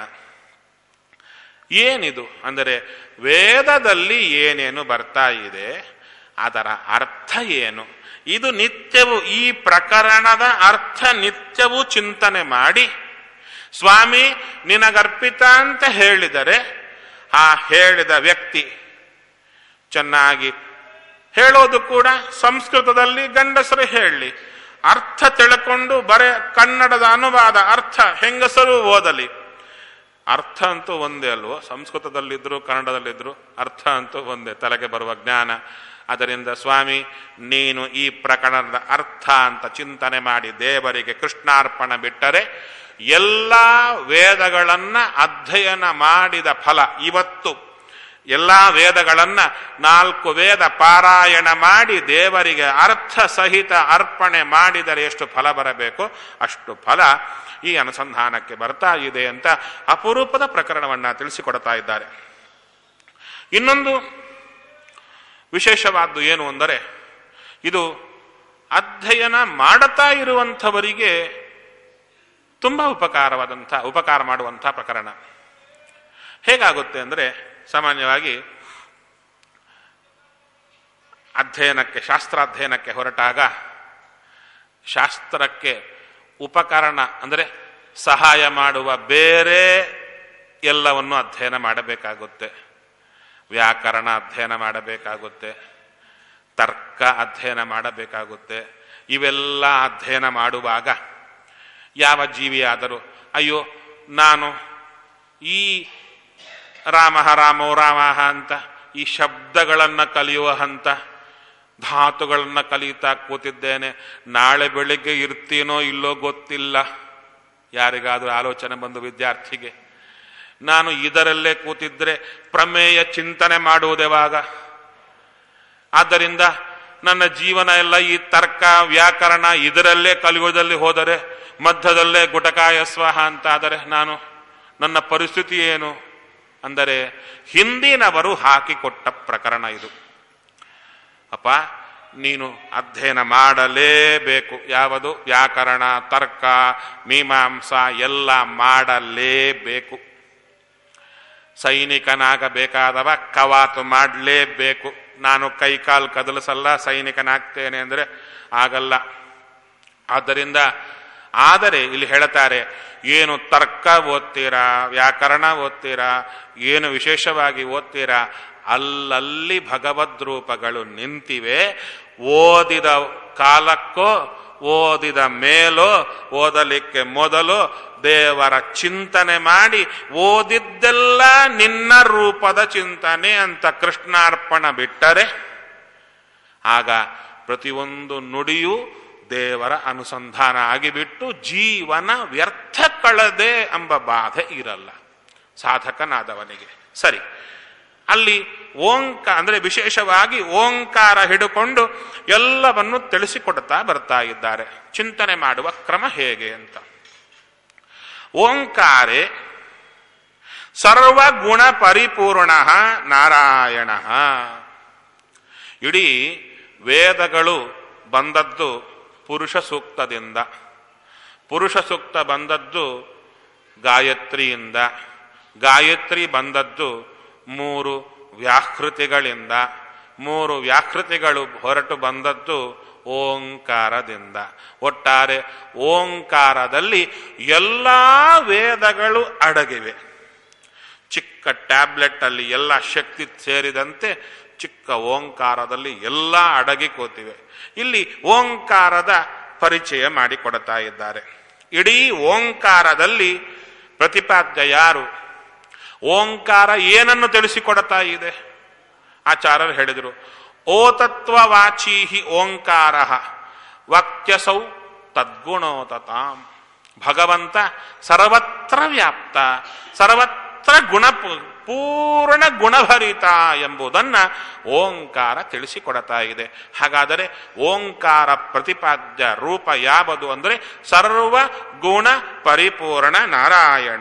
ಏನಿದು ಅಂದರೆ, ವೇದದಲ್ಲಿ ಏನೇನು ಬರ್ತಾ ಇದೆ ಅದರ ಅರ್ಥ ಏನು, ಇದು ನಿತ್ಯವೂ ಈ ಪ್ರಕರಣದ ಅರ್ಥ ನಿತ್ಯವೂ ಚಿಂತನೆ ಮಾಡಿ, ಸ್ವಾಮಿ ನಿನಗರ್ಪಿತ ಅಂತ ಹೇಳಿದರೆ ಆ ಹೇಳಿದ ವ್ಯಕ್ತಿ ಚೆನ್ನಾಗಿ ಹೇಳೋದು ಕೂಡ ಸಂಸ್ಕೃತದಲ್ಲಿ ಗಂಡಸರು ಹೇಳಲಿ, ಅರ್ಥ ತಿಳ್ಕೊಂಡು ಬರೇ ಕನ್ನಡದ ಅನುವಾದ ಅರ್ಥ ಹೆಂಗಸರು ಓದಲಿ. ಅರ್ಥ ಅಂತೂ ಒಂದೇ ಅಲ್ವೋ, ಸಂಸ್ಕೃತದಲ್ಲಿದ್ರು ಕನ್ನಡದಲ್ಲಿದ್ರು ಅರ್ಥ ಅಂತೂ ಒಂದೇ, ತಲೆಗೆ ಬರುವ ಜ್ಞಾನ. ಅದರಿಂದ ಸ್ವಾಮಿ ನೀನು ಈ ಪ್ರಕರಣದ ಅರ್ಥ ಅಂತ ಚಿಂತನೆ ಮಾಡಿ ದೇವರಿಗೆ ಕೃಷ್ಣಾರ್ಪಣ ಬಿಟ್ಟರೆ ಎಲ್ಲ ವೇದಗಳನ್ನ ಅಧ್ಯಯನ ಮಾಡಿದ ಫಲ. ಇವತ್ತು ಎಲ್ಲ ವೇದಗಳನ್ನ 4 ವೇದ ಪಾರಾಯಣ ಮಾಡಿ ದೇವರಿಗೆ ಅರ್ಥ ಸಹಿತ ಅರ್ಪಣೆ ಮಾಡಿದರೆ ಎಷ್ಟು ಫಲ ಬರಬೇಕು ಅಷ್ಟು ಫಲ ಈ ಅನುಸಂಧಾನಕ್ಕೆ ಬರ್ತಾ ಇದೆ ಅಂತ ಅಪರೂಪದ ಪ್ರಕರಣವನ್ನ ತಿಳಿಸಿಕೊಡ್ತಾ ಇದ್ದಾರೆ. ಇನ್ನೊಂದು ವಿಶೇಷವಾದ್ದು ಏನು ಅಂದರೆ, ಇದು ಅಧ್ಯಯನ ಮಾಡುತ್ತಾ ಇರುವಂಥವರಿಗೆ ತುಂಬ ಉಪಕಾರ ಮಾಡುವಂಥ ಪ್ರಕರಣ. ಹೇಗಾಗುತ್ತೆ ಅಂದರೆ, ಸಾಮಾನ್ಯವಾಗಿ ಶಾಸ್ತ್ರಾಧ್ಯಯನಕ್ಕೆ ಹೊರಟಾಗ ಶಾಸ್ತ್ರಕ್ಕೆ ಉಪಕರಣ ಅಂದರೆ ಸಹಾಯ ಮಾಡುವ ಬೇರೆ ಎಲ್ಲವನ್ನು ಅಧ್ಯಯನ ಮಾಡಬೇಕಾಗುತ್ತೆ. ವ್ಯಾಕರಣ ಅಧ್ಯಯನ ಮಾಡಬೇಕಾಗುತ್ತೆ, ತರ್ಕ ಅಧ್ಯಯನ ಮಾಡಬೇಕಾಗುತ್ತೆ. ಇವೆಲ್ಲ ಅಧ್ಯಯನ ಮಾಡುವಾಗ ಯಾವ ಜೀವಿಯಾದರೂ ಅಯ್ಯೋ ನಾನು ಈ ರಾಮೋ ರಾಮಃ ಅಂತ ಈ ಶಬ್ದಗಳನ್ನು ಕಲಿಯುವ ಹಂತ, ಧಾತುಗಳನ್ನು ಕಲಿಯುತ್ತಾ ಕೂತಿದ್ದೇನೆ, ನಾಳೆ ಬೆಳಿಗ್ಗೆ ಇರ್ತೀನೋ ಇಲ್ಲೋ ಗೊತ್ತಿಲ್ಲ. ಯಾರಿಗಾದರೂ ಆಲೋಚನೆ ಬಂದು ವಿದ್ಯಾರ್ಥಿಗೆ, ನಾನು ಇದರಲ್ಲೇ ಕೂತಿದ್ರೆ ಪ್ರಮೇಯ ಚಿಂತನೆ ಮಾಡುವುದೇವಾಗ? ಆದ್ದರಿಂದ ನನ್ನ ಜೀವನ ಎಲ್ಲ ಈ ತರ್ಕ ವ್ಯಾಕರಣ ಇದರಲ್ಲೇ ಕಲಿಯುವುದಲ್ಲಿ ಹೋದರೆ, ಮಧ್ಯದಲ್ಲೇ ಗುಟಕಾಯ ಸ್ವಾಹ ಅಂತಾದರೆ ನನ್ನ ಪರಿಸ್ಥಿತಿ ಏನು ಅಂದರೆ, ಹಿಂದಿನವರು ಹಾಕಿಕೊಟ್ಟ ಪ್ರಕರಣ ಇದು. ಅಪ್ಪ ನೀನು ಅಧ್ಯಯನ ಮಾಡಲೇಬೇಕು. ಯಾವುದು? ವ್ಯಾಕರಣ, ತರ್ಕ, ಮೀಮಾಂಸಾ ಎಲ್ಲ ಮಾಡಲೇಬೇಕು. ಸೈನಿಕನಾಗಬೇಕಾದವ ಕವಾತು ಮಾಡಲೇಬೇಕು. ನಾನು ಕೈಕಾಲು ಕದಲಿಸಲ್ಲ, ಸೈನಿಕನಾಗ್ತೇನೆ ಅಂದರೆ ಆಗಲ್ಲ. ಆದ್ದರಿಂದ ಆದರೆ ಇಲ್ಲಿ ಹೇಳ್ತಾರೆ, ಏನು ತರ್ಕ ಓದ್ತೀರಾ, ವ್ಯಾಕರಣ ಓದ್ತೀರಾ, ಏನು ವಿಶೇಷವಾಗಿ ಓದ್ತೀರಾ, ಅಲ್ಲಲ್ಲಿ ಭಗವದ್ರೂಪಗಳು ನಿಂತಿವೆ. ಓದಿದ ಕಾಲಕ್ಕೋ ಓದಿದ ಮೇಲೋ ಓದಲಿಕ್ಕೆ ಮೊದಲು ದೇವರ ಚಿಂತನೆ ಮಾಡಿ, ಓದಿದ್ದೆಲ್ಲ ನಿನ್ನ ರೂಪದ ಚಿಂತನೆ ಅಂತ ಕೃಷ್ಣಾರ್ಪಣ ಬಿಟ್ಟರೆ ಆಗ ಪ್ರತಿಯೊಂದು ನುಡಿಯೂ ದೇವರ ಅನುಸಂಧಾನ ಆಗಿಬಿಟ್ಟು ಜೀವನ ವ್ಯರ್ಥ ಕಳೆದೆ ಎಂಬ ಬಾಧೆ ಇರಲ್ಲ ಸಾಧಕನಾದವನಿಗೆ. ಸರಿ, ಅಲ್ಲಿ ಅಂದರೆ ವಿಶೇಷವಾಗಿ ಓಂಕಾರ ಹಿಡುಕೊಂಡು ಎಲ್ಲವನ್ನು ತಿಳಿಸಿಕೊಡ್ತಾ ಬರ್ತಾ ಇದ್ದಾರೆ. ಚಿಂತನೆ ಮಾಡುವ ಕ್ರಮ ಹೇಗೆ ಅಂತ. ಓಂಕಾರೆ ಸರ್ವಗುಣ ಪರಿಪೂರ್ಣ ನಾರಾಯಣ. ಇಡೀ ವೇದಗಳು ಬಂದದ್ದು ಪುರುಷ ಸೂಕ್ತದಿಂದ, ಪುರುಷ ಸೂಕ್ತ ಬಂದದ್ದು ಗಾಯತ್ರಿಯಿಂದ, ಗಾಯತ್ರಿ ಬಂದದ್ದು ಮೂರು ವ್ಯಾಹೃತಿಗಳಿಂದ. ಮೂರು ವ್ಯಾಹೃತಿಗಳು ಹೊರಟು ಬಂದದ್ದು ಓಂಕಾರದಿಂದ. ಒಟ್ಟಾರೆ ಓಂಕಾರದಲ್ಲಿ ಎಲ್ಲ ವೇದಗಳು ಅಡಗಿವೆ. ಚಿಕ್ಕ ಟ್ಯಾಬ್ಲೆಟ್ ಅಲ್ಲಿ ಎಲ್ಲ ಶಕ್ತಿ ಸೇರಿದಂತೆ ಚಿಕ್ಕ ಓಂಕಾರದಲ್ಲಿ ಎಲ್ಲ ಅಡಗಿ ಕೂತಿವೆ. ಇಲ್ಲಿ ಓಂಕಾರದ ಪರಿಚಯ ಮಾಡಿಕೊಡ್ತಾ ಇದ್ದಾರೆ. ಇಡೀ ಓಂಕಾರದಲ್ಲಿ ಪ್ರತಿಪಾದ್ಯ ಯಾರು? ಓಂಕಾರ ಏನನ್ನು ತಿಳಿಸಿಕೊಡ್ತಾ ಇದೆ? ಆಚಾರ್ಯರು ಹೇಳಿದರು, ಓತತ್ವವಾಚೀಹಿ ಓಂಕಾರ ವಾಕ್ಯಸೌ ತದ್ಗುಣೋತತಾಂ. ಭಗವಂತ ಸರ್ವತ್ರ ವ್ಯಾಪ್ತ, ಸರ್ವತ್ರ ಪೂರ್ಣ ಗುಣಭರಿತ ಎಂಬುದನ್ನು ಓಂಕಾರ ತಿಳಿಸಿಕೊಡ್ತಾ ಇದೆ. ಹಾಗಾದರೆ ಓಂಕಾರ ಪ್ರತಿಪಾದ್ಯ ರೂಪ ಯಾವುದು ಅಂದರೆ ಸರ್ವ ಗುಣ ಪರಿಪೂರ್ಣ ನಾರಾಯಣ.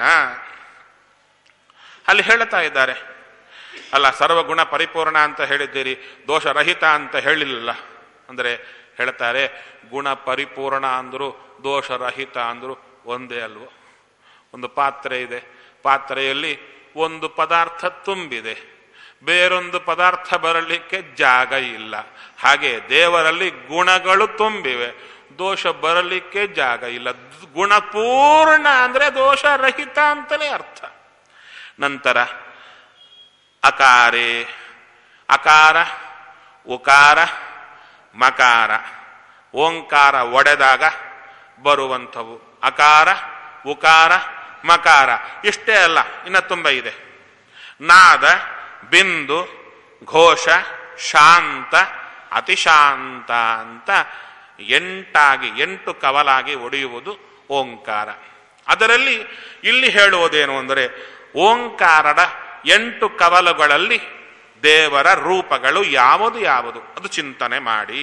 ಅಲ್ಲಿ ಹೇಳ್ತಾ ಇದ್ದಾರೆ, ಅಲ್ಲ ಸರ್ವಗುಣ ಪರಿಪೂರ್ಣ ಅಂತ ಹೇಳಿದ್ದೀರಿ, ದೋಷರಹಿತ ಅಂತ ಹೇಳಿಲ್ಲ ಅಂದರೆ ಹೇಳ್ತಾರೆ, ಗುಣ ಪರಿಪೂರ್ಣ ಅಂದರು ದೋಷರಹಿತ ಅಂದರು ಒಂದೇ ಅಲ್ವೋ. ಒಂದು ಪಾತ್ರೆ ಇದೆ, ಪಾತ್ರೆಯಲ್ಲಿ ಒಂದು ಪದಾರ್ಥ ತುಂಬಿದೆ, ಬೇರೊಂದು ಪದಾರ್ಥ ಬರಲಿಕ್ಕೆ ಜಾಗ ಇಲ್ಲ. ಹಾಗೆ ದೇವರಲ್ಲಿ ಗುಣಗಳು ತುಂಬಿವೆ, ದೋಷ ಬರಲಿಕ್ಕೆ ಜಾಗ ಇಲ್ಲ. ಗುಣಪೂರ್ಣ ಅಂದರೆ ದೋಷರಹಿತ ಅಂತಲೇ ಅರ್ಥ. ನಂತರ ಅಕಾರೇ, ಅಕಾರ ಉಕಾರ ಮಕಾರ, ಓಂಕಾರ ಒಡೆದಾಗ ಬರುವಂಥವು ಅಕಾರ ಉಕಾರ ಮಕಾರ. ಇಷ್ಟೇ ಅಲ್ಲ, ಇನ್ನು ತುಂಬ ಇದೆ. ನಾದ, ಬಿಂದು, ಘೋಷ, ಶಾಂತ, ಅತಿಶಾಂತ ಅಂತ ಎಂಟಾಗಿ 8 ಕವಲಾಗಿ ಒಡೆಯುವುದು ಓಂಕಾರ. ಅದರಲ್ಲಿ ಇಲ್ಲಿ ಹೇಳುವುದೇನು ಅಂದರೆ ಓಂಕಾರದ 8 ಕವಲುಗಳಲ್ಲಿ ದೇವರ ರೂಪಗಳು ಯಾವುದು ಯಾವುದು ಅದು ಚಿಂತನೆ ಮಾಡಿ.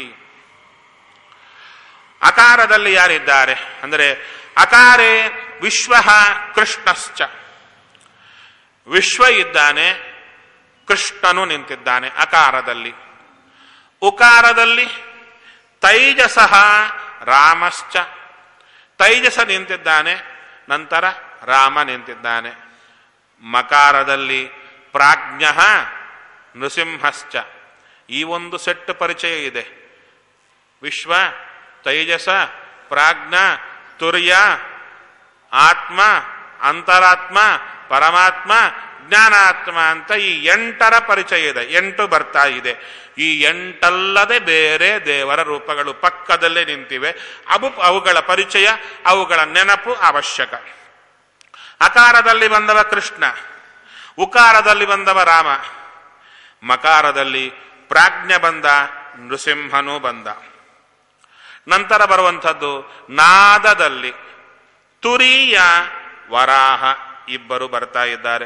ಅಕಾರದಲ್ಲಿ ಯಾರಿದ್ದಾರೆ ಅಂದರೆ ಅಕಾರೇ ವಿಶ್ವ ಕೃಷ್ಣಶ್ಚ. ವಿಶ್ವ ಇದ್ದಾನೆ, ಕೃಷ್ಣನು ನಿಂತಿದ್ದಾನೆ ಅಕಾರದಲ್ಲಿ. ಉಕಾರದಲ್ಲಿ ತೈಜಸಃ ರಾಮಶ್ಚ. ತೈಜಸ ನಿಂತಿದ್ದಾನೆ, ನಂತರ ರಾಮ ನಿಂತಿದ್ದಾನೆ. ಮಕಾರದಲ್ಲಿ ಪ್ರಾಜ್ಞಃ ನೃಸಿಂಹಶ್ಚ. ಈ ಒಂದು ಸೆಟ್ ಪರಿಚಯ ಇದೆ. ವಿಶ್ವ, ತೈಜಸ, ಪ್ರಾಜ್ಞ, ತುರ್ಯ, ಆತ್ಮ, ಅಂತರಾತ್ಮ, ಪರಮಾತ್ಮ, ಜ್ಞಾನಾತ್ಮ ಅಂತ ಈ 8ರ ಪರಿಚಯ ಇದೆ. 8 ಬರ್ತಾ ಇದೆ. ಈ 8 ಬೇರೆ ದೇವರ ರೂಪಗಳು ಪಕ್ಕದಲ್ಲೇ ನಿಂತಿವೆ. ಅವುಗಳ ಪರಿಚಯ, ಅವುಗಳ ನೆನಪು ಅವಶ್ಯಕ. ಅಕಾರದಲ್ಲಿ ಬಂದವ ಕೃಷ್ಣ, ಉಕಾರದಲ್ಲಿ ಬಂದವ ರಾಮ, ಮಕಾರದಲ್ಲಿ ಪ್ರಾಜ್ಞ ಬಂದ, ನೃಸಿಂಹನೂ ಬಂದ. ನಂತರ ಬರುವಂಥದ್ದು ನಾದದಲ್ಲಿ ತುರಿಯ ವರಾಹ ಇಬ್ಬರು ಬರ್ತಾ ಇದ್ದಾರೆ.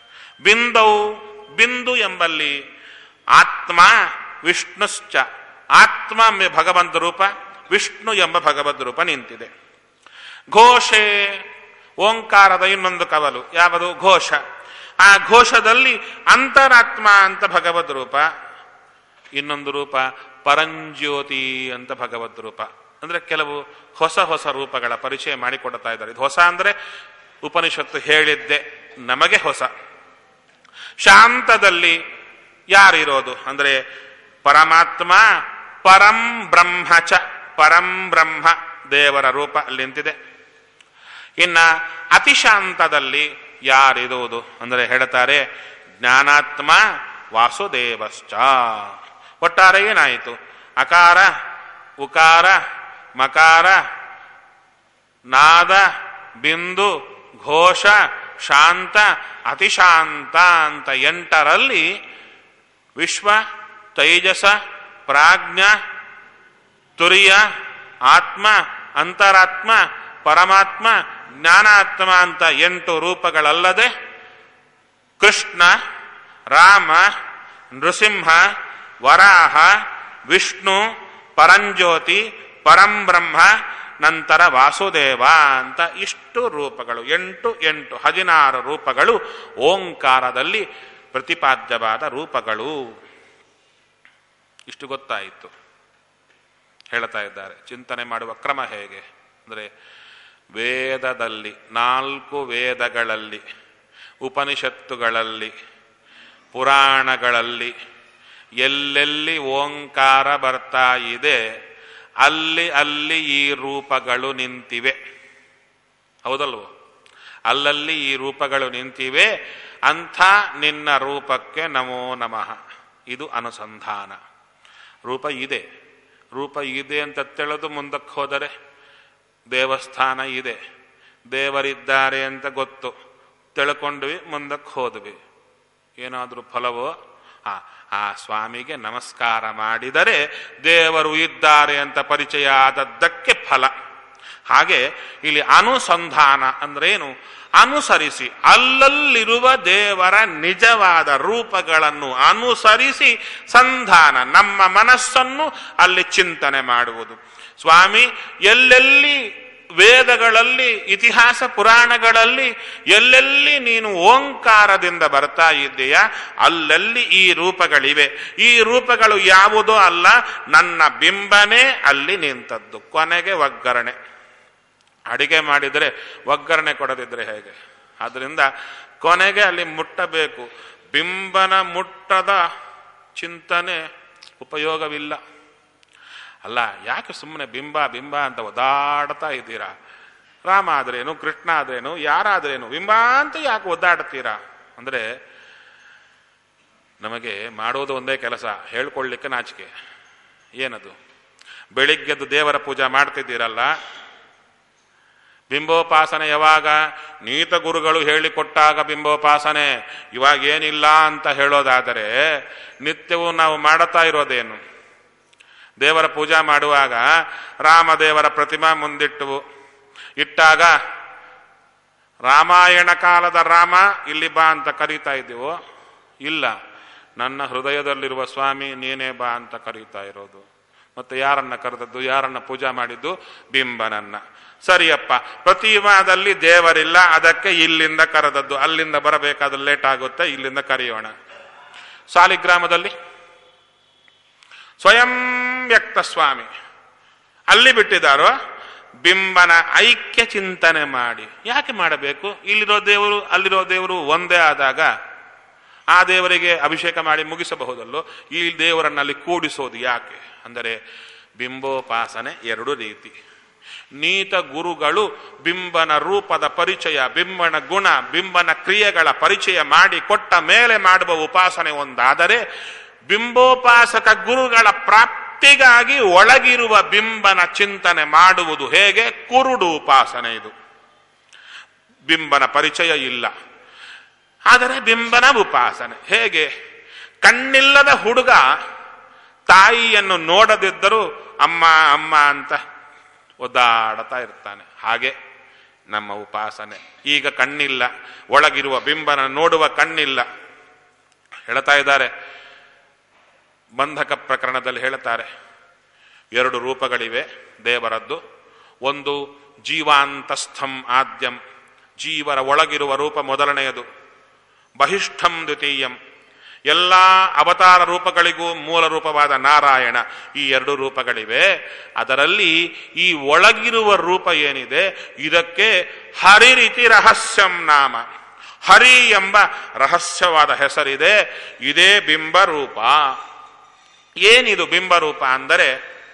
ಬಿಂದು ಎಂಬಲ್ಲಿ ಆತ್ಮ ವಿಷ್ಣುಶ್ಚ. ಆತ್ಮ ಭಗವಂತ ರೂಪ, ವಿಷ್ಣು ಎಂಬ ಭಗವದ್ ರೂಪ ನಿಂತಿದೆ. ಘೋಷೆ ಓಂಕಾರದ ಇನ್ನೊಂದು ಕವಲು ಯಾವುದು? ಘೋಷ. ಆ ಘೋಷದಲ್ಲಿ ಅಂತರಾತ್ಮ ಅಂತ ಭಗವದ್ ರೂಪ, ಇನ್ನೊಂದು ರೂಪ ಪರಂಜ್ಯೋತಿ ಅಂತ ಭಗವದ್ ರೂಪ. ಅಂದ್ರೆ ಕೆಲವು ಹೊಸ ಹೊಸ ರೂಪಗಳ ಪರಿಚಯ ಮಾಡಿಕೊಡ್ತಾ ಇದ್ದಾರೆ. ಇದು ಹೊಸ ಅಂದ್ರೆ ಉಪನಿಷತ್ತು ಹೇಳಿದ್ದೆ ನಮಗೆ ಹೊಸ. ಶಾಂತದಲ್ಲಿ ಯಾರಿರೋದು ಅಂದ್ರೆ ಪರಮಾತ್ಮ, ಪರಂ ಬ್ರಹ್ಮ ಚ. ಪರಂ ಬ್ರಹ್ಮ ದೇವರ ರೂಪ ಅಲ್ಲಿ ನಿಂತಿದೆ. ಇನ್ನ ಅತಿಶಾಂತದಲ್ಲಿ ಯಾರಿರುವುದು ಅಂದರೆ ಹೇಳ್ತಾರೆ ಜ್ಞಾನಾತ್ಮ ವಾಸುದೇವಶ್ಚ. ಒಟ್ಟಾರೆ ಏನಾಯಿತು? ಅಕಾರ ಉಕಾರ ಮಕಾರ ನಾದ ಬಿಂದು ಘೋಷ ಶಾಂತ ಅತಿಶಾಂತ ಅಂತ 8ರಲ್ಲಿ ವಿಶ್ವ ತೈಜಸ ಪ್ರಾಜ್ಞ ತುರಿಯ ಆತ್ಮ ಅಂತರಾತ್ಮ ಪರಮಾತ್ಮ ಜ್ಞಾನಾತ್ಮ ಅಂತ 8 ರೂಪಗಳಲ್ಲದೆ ಕೃಷ್ಣ ರಾಮ ನೃಸಿಂಹ ವರಾಹ ವಿಷ್ಣು ಪರಂಜ್ಯೋತಿ ಪರಂಬ್ರಹ್ಮ ನಂತರ ವಾಸುದೇವ ಅಂತ ಇಷ್ಟು ರೂಪಗಳು 8 16 ರೂಪಗಳು ಓಂಕಾರದಲ್ಲಿ ಪ್ರತಿಪಾದ್ಯವಾದ ರೂಪಗಳು. ಇಷ್ಟು ಗೊತ್ತಾಯಿತು. ಹೇಳ್ತಾ ಇದ್ದಾರೆ ಚಿಂತನೆ ಮಾಡುವ ಕ್ರಮ ಹೇಗೆ ಅಂದರೆ ವೇದದಲ್ಲಿ 4 ವೇದಗಳಲ್ಲಿ ಉಪನಿಷತ್ತುಗಳಲ್ಲಿ ಪುರಾಣಗಳಲ್ಲಿ ಎಲ್ಲೆಲ್ಲಿ ಓಂಕಾರ ಬರ್ತಾ ಇದೆ ಅಲ್ಲಿ ಅಲ್ಲಿ ಈ ರೂಪಗಳು ನಿಂತಿವೆ. ಹೌದಲ್ವೋ? ಅಲ್ಲಲ್ಲಿ ಈ ರೂಪಗಳು ನಿಂತಿವೆ. ಅಂಥ ನಿನ್ನ ರೂಪಕ್ಕೆ ನಮೋ ನಮಃ. ಇದು ಅನುಸಂಧಾನ. ರೂಪ ಇದೆ, ರೂಪ ಇದೆ ಅಂತ ತಿಳಿದು ಮುಂದಕ್ಕೆ ಹೋದರೆ ದೇವಸ್ಥಾನ ಇದೆ, ದೇವರಿದ್ದಾರೆ ಅಂತ ಗೊತ್ತು, ತಿಳ್ಕೊಂಡ್ವಿ, ಮುಂದಕ್ಕೆ ಹೋದ್ವಿ. ಏನಾದರೂ ಫಲವೋ? ಆ ಸ್ವಾಮಿಗೆ ನಮಸ್ಕಾರ ಮಾಡಿದರೆ ದೇವರು ಇದ್ದಾರೆ ಅಂತ ಪರಿಚಯ ಆದದ್ದಕ್ಕೆ ಫಲ. ಹಾಗೆ ಇಲ್ಲಿ ಅನುಸಂಧಾನ ಅಂದ್ರೇನು? ಅನುಸರಿಸಿ, ಅಲ್ಲಲ್ಲಿರುವ ದೇವರ ನಿಜವಾದ ರೂಪಗಳನ್ನು ಅನುಸರಿಸಿ ಸಂಧಾನ, ನಮ್ಮ ಮನಸ್ಸನ್ನು ಅಲ್ಲಿ ಚಿಂತನೆ ಮಾಡುವುದು. ಸ್ವಾಮಿ ಎಲ್ಲೆಲ್ಲಿ ವೇದಗಳಲ್ಲಿ, ಇತಿಹಾಸ ಪುರಾಣಗಳಲ್ಲಿ ಎಲ್ಲೆಲ್ಲಿ ನೀನು ಓಂಕಾರದಿಂದ ಬರ್ತಾ ಇದ್ದೀಯಾ ಅಲ್ಲಲ್ಲಿ ಈ ರೂಪಗಳಿವೆ. ಈ ರೂಪಗಳು ಯಾವುದೋ ಅಲ್ಲ, ನನ್ನ ಬಿಂಬನೇ ಅಲ್ಲಿ ನಿಂತದ್ದು. ಕೊನೆಗೆ ಒಗ್ಗರಣೆ. ಅಡಿಗೆ ಮಾಡಿದರೆ ಒಗ್ಗರಣೆ ಕೊಡದಿದ್ರೆ ಹೇಗೆ? ಆದ್ದರಿಂದ ಕೊನೆಗೆ ಅಲ್ಲಿ ಮುಟ್ಟಬೇಕು. ಬಿಂಬನ ಮುಟ್ಟದ ಚಿಂತನೆ ಉಪಯೋಗವಿಲ್ಲ. ಅಲ್ಲ, ಯಾಕೆ ಸುಮ್ಮನೆ ಬಿಂಬ ಬಿಂಬ ಅಂತ ಒದ್ದಾಡ್ತಾ ಇದ್ದೀರಾ? ರಾಮ ಆದ್ರೇನು, ಕೃಷ್ಣ ಆದ್ರೇನು, ಯಾರಾದ್ರೇನು ಬಿಂಬ ಅಂತ ಯಾಕೆ ಒದ್ದಾಡ್ತೀರಾ ಅಂದ್ರೆ, ನಮಗೆ ಮಾಡೋದು ಒಂದೇ ಕೆಲಸ, ಹೇಳ್ಕೊಳ್ಳಿಕ್ಕೆ ನಾಚಿಕೆ. ಏನದು? ಬೆಳಿಗ್ಗೆದ್ದು ದೇವರ ಪೂಜೆ ಮಾಡ್ತಿದ್ದೀರಲ್ಲ, ಬಿಂಬೋಪಾಸನೆ ಯಾವಾಗ? ನೀತ ಗುರುಗಳು ಹೇಳಿಕೊಟ್ಟಾಗ ಬಿಂಬೋಪಾಸನೆ. ಇವಾಗ ಏನಿಲ್ಲ ಅಂತ ಹೇಳೋದಾದರೆ ನಿತ್ಯವೂ ನಾವು ಮಾಡುತ್ತಾ ಇರೋದೇನು? ದೇವರ ಪೂಜಾ ಮಾಡುವಾಗ ರಾಮದೇವರ ಪ್ರತಿಮಾ ಇಟ್ಟಾಗ ರಾಮಾಯಣ ಕಾಲದ ರಾಮ ಇಲ್ಲಿ ಬಾ ಅಂತ ಕರೀತಾ ಇದ್ದೀವೋ? ಇಲ್ಲ, ನನ್ನ ಹೃದಯದಲ್ಲಿರುವ ಸ್ವಾಮಿ ನೀನೇ ಬಾ ಅಂತ ಕರೀತಾ ಇರೋದು. ಮತ್ತೆ ಯಾರನ್ನ ಕರೆದದ್ದು? ಯಾರನ್ನ ಪೂಜಾ ಮಾಡಿದ್ದು? ಬಿಂಬನನ್ನ. ಸರಿಯಪ್ಪ, ಪ್ರತಿಮಾದಲ್ಲಿ ದೇವರಿಲ್ಲ, ಅದಕ್ಕೆ ಇಲ್ಲಿಂದ ಕರೆದದ್ದು. ಅಲ್ಲಿಂದ ಬರಬೇಕಾದ್ರೆ ಲೇಟ್ ಆಗುತ್ತೆ, ಇಲ್ಲಿಂದ ಕರೆಯೋಣ. ಸಾಲಿಗ್ರಾಮದಲ್ಲಿ ಸ್ವಯಂ ವ್ಯಕ್ತ ಸ್ವಾಮಿ ಅಲ್ಲಿ ಬಿಟ್ಟಿದ್ದಾರೋ? ಬಿಂಬನ ಐಕ್ಯ ಚಿಂತನೆ ಮಾಡಿ. ಯಾಕೆ ಮಾಡಬೇಕು? ಇಲ್ಲಿರೋ ದೇವರು ಅಲ್ಲಿರೋ ದೇವರು ಒಂದೇ ಆದಾಗ ಆ ದೇವರಿಗೆ ಅಭಿಷೇಕ ಮಾಡಿ ಮುಗಿಸಬಹುದಲ್ಲೋ? ಈ ದೇವರನ್ನಲ್ಲಿ ಕೂಡಿಸೋದು ಯಾಕೆ ಅಂದರೆ, ಬಿಂಬೋಪಾಸನೆ ಎರಡು ರೀತಿ. ನೀತ ಗುರುಗಳು ಬಿಂಬನ ರೂಪದ ಪರಿಚಯ, ಬಿಂಬನ ಗುಣ, ಬಿಂಬನ ಕ್ರಿಯೆಗಳ ಪರಿಚಯ ಮಾಡಿ ಕೊಟ್ಟ ಮೇಲೆ ಮಾಡುವ ಉಪಾಸನೆ ಒಂದಾದರೆ, ಬಿಂಬೋಪಾಸಕ ಗುರುಗಳ ಪ್ರಾಪ್ತಿಗಾಗಿ ಒಳಗಿರುವ ಬಿಂಬನ ಚಿಂತನೆ ಮಾಡುವುದು ಹೇಗೆ? ಕುರುಡು ಉಪಾಸನೆ ಇದು. ಬಿಂಬನ ಪರಿಚಯ ಇಲ್ಲ, ಆದರೆ ಬಿಂಬನ ಉಪಾಸನೆ ಹೇಗೆ? ಕಣ್ಣಿಲ್ಲದ ಹುಡುಗ ತಾಯಿಯನ್ನು ನೋಡದಿದ್ದರೂ ಅಮ್ಮ ಅಮ್ಮ ಅಂತ ಒದ್ದಾಡ್ತಾ ಇರ್ತಾನೆ. ಹಾಗೆ ನಮ್ಮ ಉಪಾಸನೆ. ಈಗ ಕಣ್ಣಿಲ್ಲ, ಒಳಗಿರುವ ಬಿಂಬನ ನೋಡುವ ಕಣ್ಣಿಲ್ಲ. ಹೇಳ್ತಾ ಇದ್ದಾರೆ, ಬಂಧಕ ಪ್ರಕರಣದಲ್ಲಿ ಹೇಳ್ತಾರೆ, ಎರಡು ರೂಪಗಳಿವೆ ದೇವರದ್ದು. ಒಂದು ಜೀವಾಂತಸ್ಥಂ ಆದ್ಯಂ, ಜೀವರ ಒಳಗಿರುವ ರೂಪ ಮೊದಲನೆಯದು. ಬಹಿಷ್ಠಂ ದ್ವಿತೀಯಂ, ಎಲ್ಲ ಅವತಾರ ರೂಪಗಳಿಗೂ ಮೂಲ ರೂಪವಾದ ನಾರಾಯಣ. ಈ ಎರಡು ರೂಪಗಳಿವೆ. ಅದರಲ್ಲಿ ಈ ಒಳಗಿರುವ ರೂಪ ಏನಿದೆ, ಇದಕ್ಕೆ ಹರಿರಿತಿ ರಹಸ್ಯಂ ನಾಮ. ಹರಿ ಎಂಬ ರಹಸ್ಯವಾದ ಹೆಸರಿದೆ. ಇದೇ ಬಿಂಬರೂಪ. ಏನಿದು ಬಿಂಬರೂಪ ಅಂದರೆ,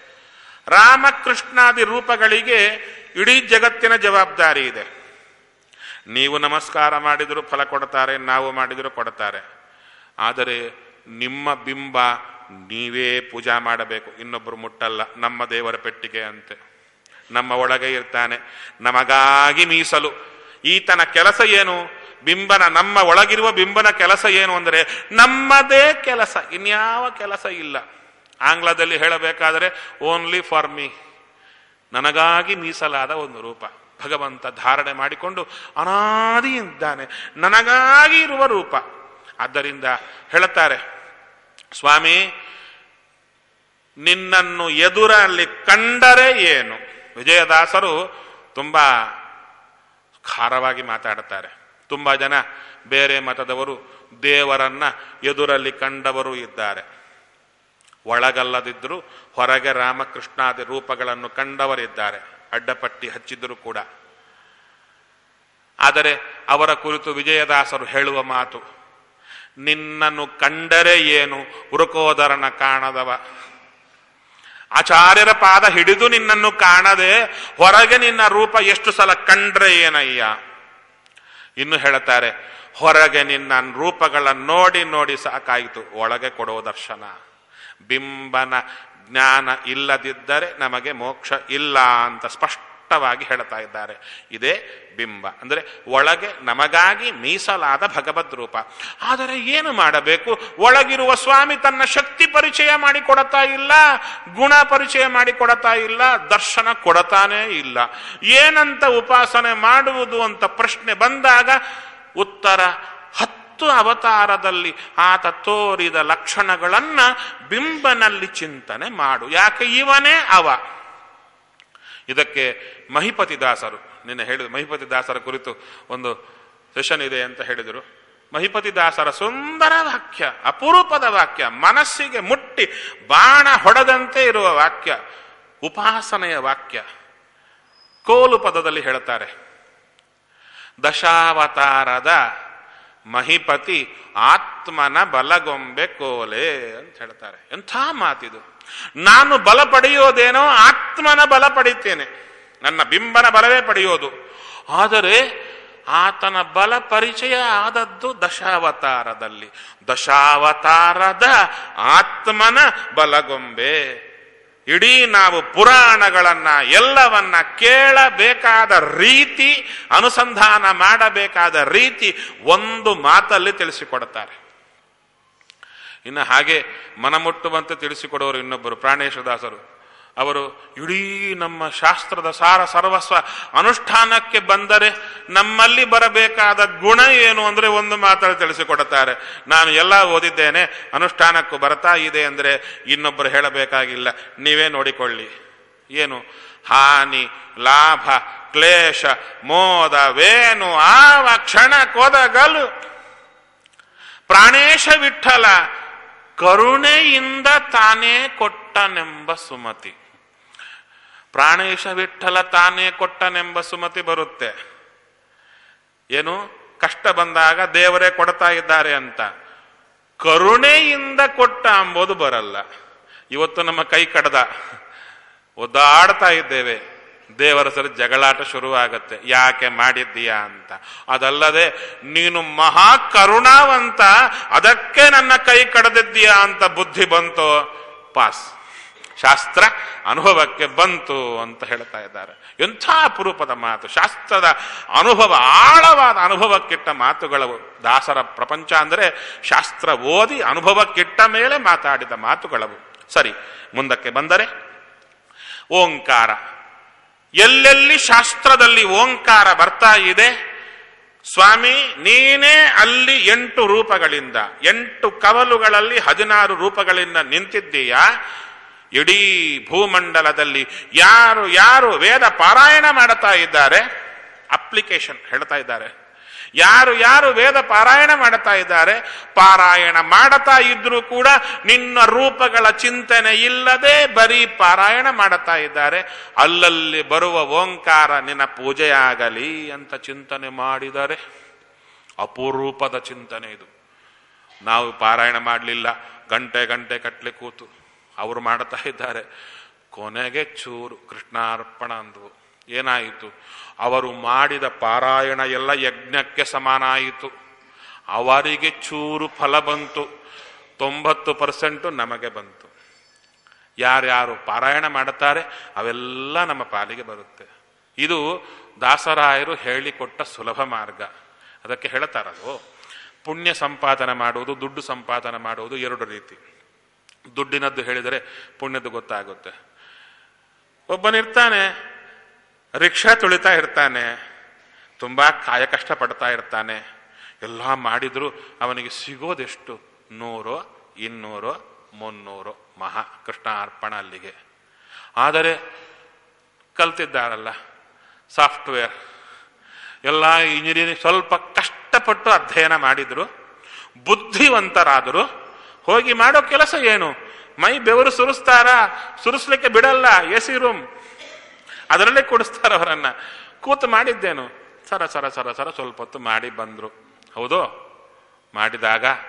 ರಾಮಕೃಷ್ಣಾದಿ ರೂಪಗಳಿಗೆ ಇಡೀ ಜಗತ್ತಿನ ಜವಾಬ್ದಾರಿ ಇದೆ. ನೀವು ನಮಸ್ಕಾರ ಮಾಡಿದರೂ ಫಲ ಕೊಡ್ತಾರೆ, ನಾವು ಮಾಡಿದರೂ ಕೊಡ್ತಾರೆ. ಆದರೆ ನಿಮ್ಮ ಬಿಂಬ ನೀವೇ ಪೂಜಾ ಮಾಡಬೇಕು, ಇನ್ನೊಬ್ಬರು ಮುಟ್ಟಲ್ಲ. ನಮ್ಮ ದೇವರ ಪೆಟ್ಟಿಗೆ ಅಂತೆ, ನಮ್ಮ ಒಳಗೆ ಇರ್ತಾನೆ, ನಮಗಾಗಿ ಮೀಸಲು. ಈತನ ಕೆಲಸ ಏನು? ಬಿಂಬನ, ನಮ್ಮ ಒಳಗಿರುವ ಬಿಂಬನ ಕೆಲಸ ಏನು ಅಂದರೆ ನಮ್ಮದೇ ಕೆಲಸ, ಇನ್ಯಾವ ಕೆಲಸ ಇಲ್ಲ. ಆಂಗ್ಲದಲ್ಲಿ ಹೇಳಬೇಕಾದರೆ ಓನ್ಲಿ ಫಾರ್ ಮೀ, ನನಗಾಗಿ ಮೀಸಲಾದ ಒಂದು ರೂಪ ಭಗವಂತ ಧಾರಣೆ ಮಾಡಿಕೊಂಡು ಅನಾದಿ ಇದ್ದಾನೆ, ನನಗಾಗಿ ಇರುವ ರೂಪ. ಆದ್ದರಿಂದ ಹೇಳುತ್ತಾರೆ, ಸ್ವಾಮಿ ನಿನ್ನನ್ನು ಎದುರಲ್ಲಿ ಕಂಡರೆ ಏನು? ವಿಜಯದಾಸರು ತುಂಬಾ ಖಾರವಾಗಿ ಮಾತಾಡುತ್ತಾರೆ. ತುಂಬಾ ಜನ ಬೇರೆ ಮತದವರು ದೇವರನ್ನ ಎದುರಲ್ಲಿ ಕಂಡವರು ಇದ್ದಾರೆ. ಒಳಗಲ್ಲದಿದ್ದರೂ ಹೊರಗೆ ರಾಮಕೃಷ್ಣಾದಿ ರೂಪಗಳನ್ನು ಕಂಡವರಿದ್ದಾರೆ, ಅಡ್ಡಪಟ್ಟಿ ಹಚ್ಚಿದ್ದರೂ ಕೂಡ. ಆದರೆ ಅವರ ಕುರಿತು ವಿಜಯದಾಸರು ಹೇಳುವ ಮಾತು, ನಿನ್ನನ್ನು ಕಂಡರೆ ಏನು, ಉರುಕೋದರನ ಕಾಣದವ. ಆಚಾರ್ಯರ ಪಾದ ಹಿಡಿದು ನಿನ್ನನ್ನು ಕಾಣದೆ ಹೊರಗೆ ನಿನ್ನ ರೂಪ ಎಷ್ಟು ಸಲ ಕಂಡ್ರೆ ಏನಯ್ಯ. ಇನ್ನು ಹೇಳುತ್ತಾರೆ, ಹೊರಗೆ ನಿನ್ನ ರೂಪಗಳನ್ನು ನೋಡಿ ನೋಡಿ ಸಾಕಾಯಿತು, ಒಳಗೆ ಕೊಡೋ ದರ್ಶನ. ಬಿಂಬನ ಜ್ಞಾನ ಇಲ್ಲದಿದ್ದರೆ ನಮಗೆ ಮೋಕ್ಷ ಇಲ್ಲ ಅಂತ ಸ್ಪಷ್ಟವಾಗಿ ಹೇಳ್ತಾ ಇದ್ದಾರೆ. ಇದೇ ಬಿಂಬ ಅಂದರೆ ಒಳಗೆ ನಮಗಾಗಿ ಮೀಸಲಾದ ಭಗವದ್ ರೂಪ. ಆದರೆ ಏನು ಮಾಡಬೇಕು? ಒಳಗಿರುವ ಸ್ವಾಮಿ ತನ್ನ ಶಕ್ತಿ ಪರಿಚಯ ಮಾಡಿಕೊಡತಾ ಇಲ್ಲ, ಗುಣ ಪರಿಚಯ ಮಾಡಿಕೊಡತಾ ಇಲ್ಲ, ದರ್ಶನ ಕೊಡತಾನೇ ಇಲ್ಲ. ಏನಂತ ಉಪಾಸನೆ ಮಾಡುವುದು ಅಂತ ಪ್ರಶ್ನೆ ಬಂದಾಗ ಉತ್ತರ, 10 ಅವತಾರದಲ್ಲಿ ಆತ ತೋರಿದ ಲಕ್ಷಣಗಳನ್ನ ಬಿಂಬನಲ್ಲಿ ಚಿಂತನೆ ಮಾಡು. ಯಾಕೆ? ಇವನೇ ಅವ. ಇದಕ್ಕೆ ಮಹಿಪತಿದಾಸರು ನಿನ್ನೆ ಹೇಳಿದ್ರು, ಮಹಿಪತಿದಾಸರ ಕುರಿತು ಒಂದು ಸೆಷನ್ ಇದೆ ಅಂತ ಹೇಳಿದರು. ಮಹಿಪತಿದಾಸರ ಸುಂದರ ವಾಕ್ಯ, ಅಪರೂಪದ ವಾಕ್ಯ, ಮನಸ್ಸಿಗೆ ಮುಟ್ಟಿ ಬಾಣ ಹೊಡೆದಂತೆ ಇರುವ ವಾಕ್ಯ, ಉಪಾಸನೆಯ ವಾಕ್ಯ. ಕೋಲು ಪದದಲ್ಲಿ ಹೇಳುತ್ತಾರೆ, ದಶಾವತಾರದ ಮಹಿಪತಿ ಆತ್ಮನ ಬಲಗೊಂಬೆ ಕೋಲೆ ಅಂತ ಹೇಳ್ತಾರೆ. ಎಂಥ ಮಾತಿದು! ನಾನು ಬಲ ಪಡೆಯೋದೇನೋ ಆತ್ಮನ ಬಲ ಪಡಿತೇನೆ, ನನ್ನ ಬಿಂಬನ ಬಲವೇ ಪಡೆಯೋದು. ಆದರೆ ಆತನ ಬಲ ಪರಿಚಯ ಆದದ್ದು ದಶಾವತಾರದಲ್ಲಿ. ದಶಾವತಾರದ ಆತ್ಮನ ಬಲಗೊಂಬೆ. ಇಡೀ ನಾವು ಪುರಾಣಗಳನ್ನ ಎಲ್ಲವನ್ನ ಕೇಳಬೇಕಾದ ರೀತಿ, ಅನುಸಂಧಾನ ಮಾಡಬೇಕಾದ ರೀತಿ ಒಂದು ಮಾತಲ್ಲಿ ತಿಳಿಸಿಕೊಡುತ್ತಾರೆ. ಇನ್ನು ಹಾಗೆ ಮನಮುಟ್ಟುವಂತೆ ತಿಳಿಸಿಕೊಡೋರು ಇನ್ನೊಬ್ಬರು ಪ್ರಾಣೇಶದಾಸರು. ಅವರು ಇಡೀ ನಮ್ಮ ಶಾಸ್ತ್ರದ ಸಾರ ಸರ್ವಸ್ವ ಅನುಷ್ಠಾನಕ್ಕೆ ಬಂದರೆ ನಮ್ಮಲ್ಲಿ ಬರಬೇಕಾದ ಗುಣ ಏನು ಅಂದರೆ ಒಂದು ಮಾತಲ್ಲಿ ತಿಳಿಸಿಕೊಡುತ್ತಾರೆ. ನಾನು ಎಲ್ಲ ಓದಿದ್ದೇನೆ, ಅನುಷ್ಠಾನಕ್ಕೂ ಬರ್ತಾ ಇದೆ ಅಂದರೆ ಇನ್ನೊಬ್ಬರು ಹೇಳಬೇಕಾಗಿಲ್ಲ, ನೀವೇ ನೋಡಿಕೊಳ್ಳಿ. ಏನು? ಹಾನಿ, ಲಾಭ, ಕ್ಲೇಶ, ಮೋದ, ವೇಣು ಆವ ಕ್ಷಣ ಕೊದಗಲು ಪ್ರಾಣೇಶ ವಿಠಲ ಕರುಣೆಯಿಂದ ತಾನೇ ಕೊಟ್ಟನೆಂಬ ಸುಮತಿ. ಪ್ರಾಣೇಶ ವಿಠಲ ತಾನೇ ಕೊಟ್ಟನೆಂಬ ಸುಮತಿ ಬರುತ್ತೆ. ಏನು? ಕಷ್ಟ ಬಂದಾಗ ದೇವರೇ ಕೊಡ್ತಾ ಇದ್ದಾರೆ ಅಂತ. ಕರುಣೆಯಿಂದ ಕೊಟ್ಟ ಅಂಬೋದು ಬರಲ್ಲ. ಇವತ್ತು ನಮ್ಮ ಕೈ ಕಡ್ದ ಒದ್ದಾಡ್ತಾ ಇದ್ದೇವೆ, ದೇವರ ಸರಿ ಜಗಳಾಟ ಶುರುವಾಗತ್ತೆ, ಯಾಕೆ ಮಾಡಿದ್ದೀಯಾ ಅಂತ. ಅದಲ್ಲದೆ ನೀನು ಮಹಾ ಕರುಣಾವಂತ, ಅದಕ್ಕೆ ನನ್ನ ಕೈ ಕಡದಿದ್ದೀಯಾ ಅಂತ ಬುದ್ಧಿ ಬಂತು, ಪಾಸ್, ಶಾಸ್ತ್ರ ಅನುಭವಕ್ಕೆ ಬಂತು ಅಂತ ಹೇಳ್ತಾ ಇದ್ದಾರೆ. ಎಂಥ ಅಪರೂಪದ ಮಾತು! ಶಾಸ್ತ್ರದ ಅನುಭವ, ಆಳವಾದ ಅನುಭವಕ್ಕಿಟ್ಟ ಮಾತುಗಳವು. ದಾಸರ ಪ್ರಪಂಚ ಅಂದರೆ ಶಾಸ್ತ್ರ ಓದಿ ಅನುಭವಕ್ಕಿಟ್ಟ ಮೇಲೆ ಮಾತಾಡಿದ ಮಾತುಗಳವು. ಸರಿ, ಮುಂದಕ್ಕೆ ಬಂದರೆ ಓಂಕಾರ. ಎಲ್ಲೆಲ್ಲಿ ಶಾಸ್ತ್ರದಲ್ಲಿ ಓಂಕಾರ ಬರ್ತಾ ಇದೆ, ಸ್ವಾಮಿ ನೀನೇ ಅಲ್ಲಿ 8 ರೂಪಗಳಿಂದ, 8 ಕವಲುಗಳಲ್ಲಿ 16 ರೂಪಗಳಿಂದ ನಿಂತಿದ್ದೀಯಾ. ಇಡೀ ಭೂಮಂಡಲದಲ್ಲಿ ಯಾರು ಯಾರು ವೇದ ಪಾರಾಯಣ ಮಾಡುತ್ತಾ ಇದ್ದಾರೆ, ಅಪ್ಲಿಕೇಶನ್ ಹೇಳ್ತಾ ಇದ್ದಾರೆ, ಯಾರು ಯಾರು ವೇದ ಪಾರಾಯಣ ಮಾಡುತ್ತಾ ಇದ್ದಾರೆ, ಪಾರಾಯಣ ಮಾಡುತ್ತಾ ಇದ್ರೂ ಕೂಡ ನಿನ್ನ ರೂಪಗಳ ಚಿಂತನೆ ಇಲ್ಲದೆ ಬರೀ ಪಾರಾಯಣ ಮಾಡುತ್ತಾ ಇದ್ದಾರೆ. ಅಲ್ಲಲ್ಲಿ ಬರುವ ಓಂಕಾರ ನಿನ್ನ ಪೂಜೆಯಾಗಲಿ ಅಂತ ಚಿಂತನೆ ಮಾಡಿದರೆ ಅಪರೂಪದ ಚಿಂತನೆ ಇದು. ನಾವು ಪಾರಾಯಣ ಮಾಡಲಿಲ್ಲ, ಗಂಟೆ ಗಂಟೆ ಕಟ್ಲೆ ಕೂತು ಅವರು ಮಾಡುತ್ತಾ ಇದ್ದಾರೆ. ಕೊನೆಗೆ ಚೂರು ಕೃಷ್ಣಾರ್ಪಣ ಅಂದವು. ಏನಾಯಿತು? ಅವರು ಮಾಡಿದ ಪಾರಾಯಣ ಎಲ್ಲ ಯಜ್ಞಕ್ಕೆ ಸಮಾನ ಆಯಿತು. ಅವರಿಗೆ ಚೂರು ಫಲ ಬಂತು, 90% ನಮಗೆ ಬಂತು. ಯಾರ್ಯಾರು ಪಾರಾಯಣ ಮಾಡುತ್ತಾರೆ ಅವೆಲ್ಲ ನಮ್ಮ ಪಾಲಿಗೆ ಬರುತ್ತೆ. ಇದು ದಾಸರಾಯರು ಹೇಳಿಕೊಟ್ಟ ಸುಲಭ ಮಾರ್ಗ. ಅದಕ್ಕೆ ಹೇಳ್ತಾರದು, ಪುಣ್ಯ ಸಂಪಾದನೆ ಮಾಡುವುದು, ದುಡ್ಡು ಸಂಪಾದನೆ ಮಾಡುವುದು 2 ರೀತಿ. ದುಡ್ಡಿನದ್ದು ಹೇಳಿದರೆ ಪುಣ್ಯದ್ದು ಗೊತ್ತಾಗುತ್ತೆ. ಒಬ್ಬನಿರ್ತಾನೆ, ರಿಕ್ಷಾ ತುಳಿತಾ ಇರ್ತಾನೆ, ತುಂಬಾ ಕಾಯ ಕಷ್ಟ ಪಡ್ತಾ ಇರ್ತಾನೆ, ಎಲ್ಲ ಮಾಡಿದ್ರು ಅವನಿಗೆ ಸಿಗೋದೆಷ್ಟು? 100, 200, 300 ಮಹಾ ಕೃಷ್ಣ ಅರ್ಪಣ ಅಲ್ಲಿಗೆ. ಆದರೆ ಕಲ್ತಿದ್ದಾರಲ್ಲ ಸಾಫ್ಟ್ವೇರ್, ಎಲ್ಲ ಇಂಜಿನಿಯರಿಂಗ್ ಸ್ವಲ್ಪ ಕಷ್ಟಪಟ್ಟು ಅಧ್ಯಯನ ಮಾಡಿದ್ರು, ಬುದ್ಧಿವಂತರಾದರು. ಹೋಗಿ ಮಾಡೋ ಕೆಲಸ ಏನು? ಮೈ ಬೆವರು ಸುರಿಸ್ಲಿಕ್ಕೆ ಬಿಡಲ್ಲ, AC ರೂಮ್ ಅದರಲ್ಲೇ ಕೂಡಿಸ್ತಾರ ಅವರನ್ನ. ಕೂತು ಮಾಡಿದ್ದೇನು? ಸರ ಸರ ಸರ ಸರ ಸ್ವಲ್ಪ ಹೊತ್ತು ಮಾಡಿ ಬಂದ್ರು. ಹೌದು, ಮಾಡಿದಾಗ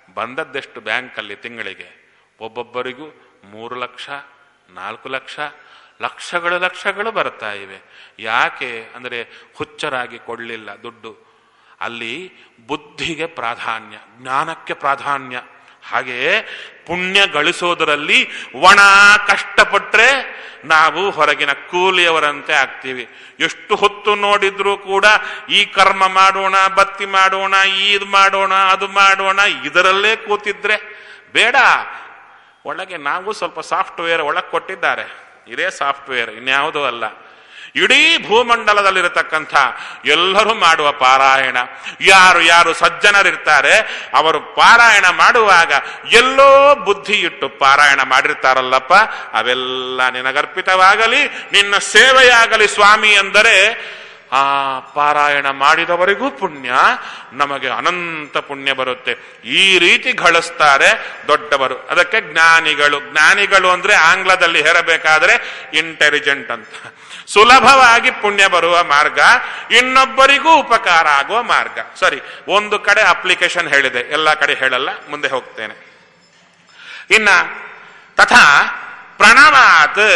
ಬಂದದ್ದೆಷ್ಟು ಬ್ಯಾಂಕಲ್ಲಿ ತಿಂಗಳಿಗೆ? ಒಬ್ಬೊಬ್ಬರಿಗೂ 3 ಲಕ್ಷ 4 ಲಕ್ಷ ಲಕ್ಷಗಳು ಬರ್ತಾ ಇವೆ. ಯಾಕೆ ಅಂದರೆ ಹುಚ್ಚರಾಗಿ ಕೊಡಲಿಲ್ಲ ದುಡ್ಡು. ಅಲ್ಲಿ ಬುದ್ಧಿಗೆ ಪ್ರಾಧಾನ್ಯ, ಜ್ಞಾನಕ್ಕೆ ಪ್ರಾಧಾನ್ಯ. ಹಾಗೆಯೇ ಪುಣ್ಯ ಗಳಿಸೋದರಲ್ಲಿ ಒಣ ಕಷ್ಟಪಟ್ಟರೆ ನಾವು ಹೊರಗಿನ ಕೂಲಿಯವರಂತೆ ಆಗ್ತೀವಿ. ಎಷ್ಟು ಹೊತ್ತು ನೋಡಿದ್ರೂ ಕೂಡ ಈ ಕರ್ಮ ಮಾಡೋಣ, ಬತ್ತಿ ಮಾಡೋಣ, ಇದು ಮಾಡೋಣ, ಅದು ಮಾಡೋಣ, ಇದರಲ್ಲೇ ಕೂತಿದ್ರೆ ಬೇಡ. ಒಳಗೆ ನಾವು ಸ್ವಲ್ಪ ಸಾಫ್ಟ್ವೇರ್ ಒಳಗೆ ಕೊಟ್ಟಿದ್ದಾರೆ, ಇದೇ ಸಾಫ್ಟ್ವೇರ್, ಇನ್ಯಾವುದೂ ಅಲ್ಲ. ಇಡೀ ಭೂಮಂಡಲದಲ್ಲಿರತಕ್ಕಂಥ ಎಲ್ಲರೂ ಮಾಡುವ ಪಾರಾಯಣ, ಯಾರು ಸಜ್ಜನರಿರ್ತಾರೆ ಅವರು ಪಾರಾಯಣ ಮಾಡುವಾಗ ಎಲ್ಲೋ ಬುದ್ಧಿ ಇಟ್ಟು ಪಾರಾಯಣ ಮಾಡಿರ್ತಾರಲ್ಲಪ್ಪ, ಅವೆಲ್ಲ ನಿನಗರ್ಪಿತವಾಗಲಿ, ನಿನ್ನ ಸೇವೆಯಾಗಲಿ ಸ್ವಾಮಿ ಎಂದರೆ ಆ ಪಾರಾಯಣ ಮಾಡಿದವರಿಗೂ ಪುಣ್ಯ, ನಮಗೆ ಅನಂತ ಪುಣ್ಯ ಬರುತ್ತೆ. ಈ ರೀತಿ ಗಳಿಸ್ತಾರೆ ದೊಡ್ಡವರು. ಅದಕ್ಕೆ ಜ್ಞಾನಿಗಳು ಅಂದ್ರೆ ಆಂಗ್ಲದಲ್ಲಿ ಹೇರಬೇಕಾದ್ರೆ ಇಂಟೆಲಿಜೆಂಟ್ ಅಂತ. ಸುಲಭವಾಗಿ ಪುಣ್ಯ ಬರುವ ಮಾರ್ಗ, ಇನ್ನೊಬ್ಬರಿಗೂ ಉಪಕಾರ ಆಗುವ ಮಾರ್ಗ. ಸರಿ, ಒಂದು ಕಡೆ ಅಪ್ಲಿಕೇಶನ್ ಹೇಳಿದೆ, ಎಲ್ಲ ಕಡೆ ಹೇಳಲ್ಲ, ಮುಂದೆ ಹೋಗ್ತೇನೆ. ಇನ್ನ ತಥಾ ಪ್ರಣವಾತ್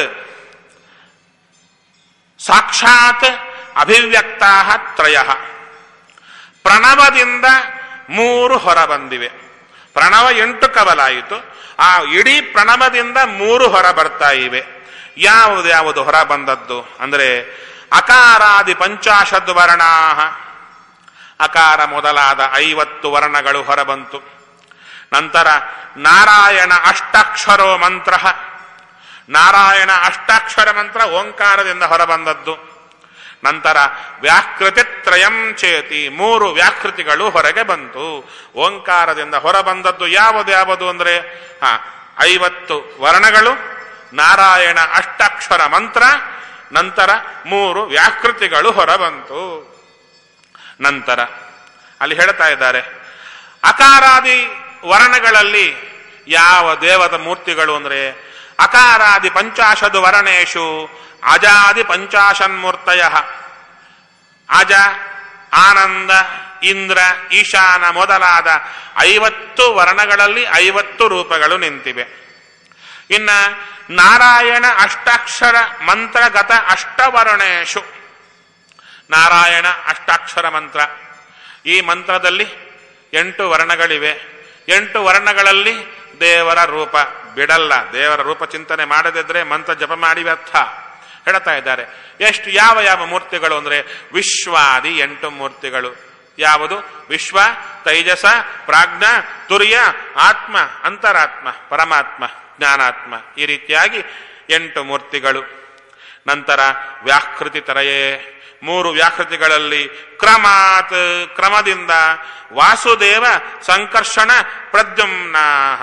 ಸಾಕ್ಷಾತ್ ಅಭಿವ್ಯಕ್ತಾ ತ್ರಯ. ಪ್ರಣವದಿಂದ 3 ಹೊರ ಬಂದಿವೆ. ಪ್ರಣವ 8 ಕವಲಾಯಿತು. ಆ ಇಡೀ ಪ್ರಣವದಿಂದ 3 ಹೊರ ಬರ್ತಾ ಇವೆ. ಯಾವುದು ಹೊರ ಬಂದದ್ದು ಅಂದರೆ ಅಕಾರಾದಿ 50 ವರ್ಣಾ, ಅಕಾರ ಮೊದಲಾದ 50 ವರ್ಣಗಳು ಹೊರಬಂತು. ನಂತರ ನಾರಾಯಣ ಅಷ್ಟಾಕ್ಷರೋ ಮಂತ್ರ, ನಾರಾಯಣ ಅಷ್ಟಾಕ್ಷರ ಮಂತ್ರ ಓಂಕಾರದಿಂದ ಹೊರಬಂದದ್ದು. ನಂತರ ವ್ಯಾಕೃತಿ ತ್ರಯಂ ಚೇತಿ, 3 ವ್ಯಾಕೃತಿಗಳು ಹೊರಗೆ ಬಂತು. ಓಂಕಾರದಿಂದ ಹೊರಬಂದದ್ದು ಯಾವುದು ಅಂದರೆ 50 ವರ್ಣಗಳು, ನಾರಾಯಣ ಅಷ್ಟಾಕ್ಷರ ಮಂತ್ರ, ನಂತರ 3 ವ್ಯಾಕೃತಿಗಳು ಹೊರಬಂತು. ನಂತರ ಅಲ್ಲಿ ಹೇಳ್ತಾ ಇದ್ದಾರೆ, ಅಕಾರಾದಿ ವರ್ಣಗಳಲ್ಲಿ ಯಾವ ದೇವದ ಮೂರ್ತಿಗಳು ಅಂದರೆ ಅಕಾರಾದಿ 50 ವರ್ಣೇಶು ಅಜಾದಿ 50 ಮೂರ್ತಯ. ಅಜ, ಆನಂದ, ಇಂದ್ರ, ಈಶಾನ ಮೊದಲಾದ 50 ವರ್ಣಗಳಲ್ಲಿ 50 ರೂಪಗಳು ನಿಂತಿವೆ. ಇನ್ನ ನಾರಾಯಣ ಅಷ್ಟಾಕ್ಷರ ಮಂತ್ರಗತ ಅಷ್ಟವರ್ಣೇಶು, ನಾರಾಯಣ ಅಷ್ಟಾಕ್ಷರ ಮಂತ್ರ, ಈ ಮಂತ್ರದಲ್ಲಿ 8 ವರ್ಣಗಳಿವೆ. 8 ವರ್ಣಗಳಲ್ಲಿ ದೇವರ ರೂಪ ಬಿಡಲ್ಲ. ದೇವರ ರೂಪ ಚಿಂತನೆ ಮಾಡದಿದ್ರೆ ಮಂತ್ರ ಜಪ ಮಾಡಿ ವ್ಯರ್ಥ. ಹೇಳ್ತಾ ಇದ್ದಾರೆ ಯಾವ ಮೂರ್ತಿಗಳು ಅಂದ್ರೆ ವಿಶ್ವಾದಿ 8 ಮೂರ್ತಿಗಳು. ಯಾವುದು? ವಿಶ್ವ, ತೈಜಸ, ಪ್ರಾಜ್ಞ, ತುರ್ಯ, ಆತ್ಮ, ಅಂತರಾತ್ಮ, ಪರಮಾತ್ಮ, ಜ್ಞಾನಾತ್ಮ, ಈ ರೀತಿಯಾಗಿ 8 ಮೂರ್ತಿಗಳು. ನಂತರ ವ್ಯಾಕೃತಿ ತರಯೇ, 3 ವ್ಯಾಕೃತಿಗಳಲ್ಲಿ ಕ್ರಮಾತ್, ಕ್ರಮದಿಂದ ವಾಸುದೇವ, ಸಂಕರ್ಷಣ, ಪ್ರದ್ಯುಮ್ನಾಹ.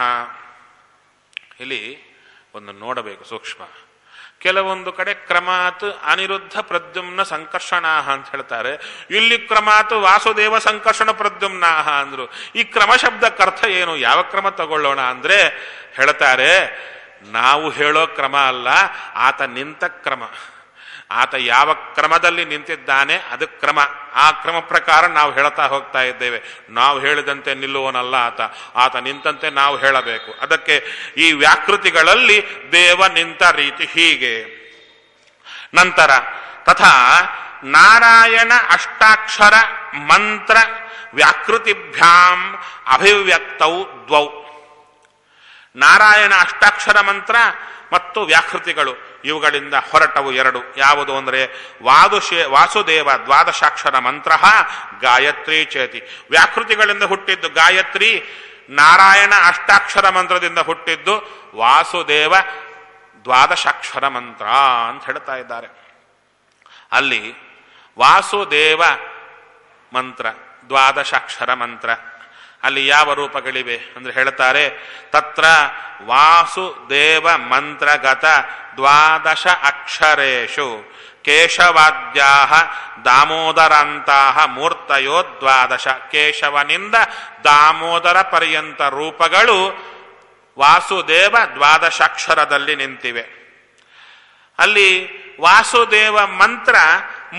ಇಲ್ಲಿ ಒಂದು ನೋಡಬೇಕು ಸೂಕ್ಷ್ಮ. ಕೆಲವೊಂದು ಕಡೆ ಕ್ರಮಾತ್ ಅನಿರುದ್ಧ ಪ್ರದ್ಯುಮ್ನ ಸಂಕರ್ಷಣಾಹ ಅಂತ ಹೇಳ್ತಾರೆ. ಇಲ್ಲಿ ಕ್ರಮಾತ್ ವಾಸುದೇವ ಸಂಕರ್ಷಣ ಪ್ರದ್ಯುಮ್ನಾಹ ಅಂದ್ರು. ಈ ಕ್ರಮ ಶಬ್ದಕ್ಕೆ ಅರ್ಥ ಏನು? ಯಾವ ಕ್ರಮ ತಗೊಳ್ಳೋಣ ಅಂದ್ರೆ ಹೇಳ್ತಾರೆ, ನಾವು ಹೇಳೋ ಕ್ರಮ ಅಲ್ಲ, ಆತ ನಿಂತ ಕ್ರಮ. ಆತ ಯಾವ ಕ್ರಮದಲ್ಲಿ ನಿಂತಿದ್ದಾನೆ ಅದು ಕ್ರಮ. ಆ ಕ್ರಮ ಪ್ರಕಾರ ನಾವು ಹೇಳ್ತಾ ಹೋಗ್ತಾ ಇದ್ದೇವೆ. ನಾವು ಹೇಳಿದಂತೆ ನಿಲ್ಲುವನಲ್ಲ ಆತ ನಿಂತಂತೆ ನಾವು ಹೇಳಬೇಕು. ಅದಕ್ಕೆ ಈ ವ್ಯಾಕೃತಿಗಳಲ್ಲಿ ದೇವ ನಿಂತ ರೀತಿ ಹೀಗೆ. ನಂತರ ತಥಾ ನಾರಾಯಣ ಅಷ್ಟಾಕ್ಷರ ಮಂತ್ರ ವ್ಯಾಕೃತಿಭ್ಯಾಂ ಅಭಿವ್ಯಕ್ತೌ ದ್ವೌ. ನಾರಾಯಣ ಅಷ್ಟಾಕ್ಷರ ಮಂತ್ರ ಮತ್ತು ವ್ಯಾಕೃತಿಗಳು ಇವುಗಳಿಂದ ಹೊರಟವು 2. ಯಾವುದು ಅಂದರೆ ವಾಸುದೇವ ದ್ವಾದಶಾಕ್ಷರ ಮಂತ್ರ, ಗಾಯತ್ರಿ ಚೇತಿ. ವ್ಯಾಕೃತಿಗಳಿಂದ ಹುಟ್ಟಿದ್ದು ಗಾಯತ್ರಿ, ನಾರಾಯಣ ಅಷ್ಟಾಕ್ಷರ ಮಂತ್ರದಿಂದ ಹುಟ್ಟಿದ್ದು ವಾಸುದೇವ ದ್ವಾದಶಾಕ್ಷರ ಮಂತ್ರ ಅಂತ ಹೇಳ್ತಾ ಇದ್ದಾರೆ. ಅಲ್ಲಿ ವಾಸುದೇವ ಮಂತ್ರ, ದ್ವಾದಶಾಕ್ಷರ ಮಂತ್ರ, ಅಲ್ಲಿ ಯಾವ ರೂಪಗಳಿವೆ ಅಂದ್ರೆ ಹೇಳ್ತಾರೆ, ತತ್ರ ವಾಸುದೇವ ಮಂತ್ರಗತ ದ್ವಾದಶ ಅಕ್ಷರೇಶು ಕೇಶವಾದ್ಯಾಹ ದಾಮೋದರಾಂತಹ ಮೂರ್ತಯೋ ದ್ವಾದಶ. ಕೇಶವನಿಂದ ದಾಮೋದರ ಪರ್ಯಂತ ರೂಪಗಳು ವಾಸುದೇವ ದ್ವಾದಶಾಕ್ಷರದಲ್ಲಿ ನಿಂತಿವೆ. ಅಲ್ಲಿ ವಾಸುದೇವ ಮಂತ್ರ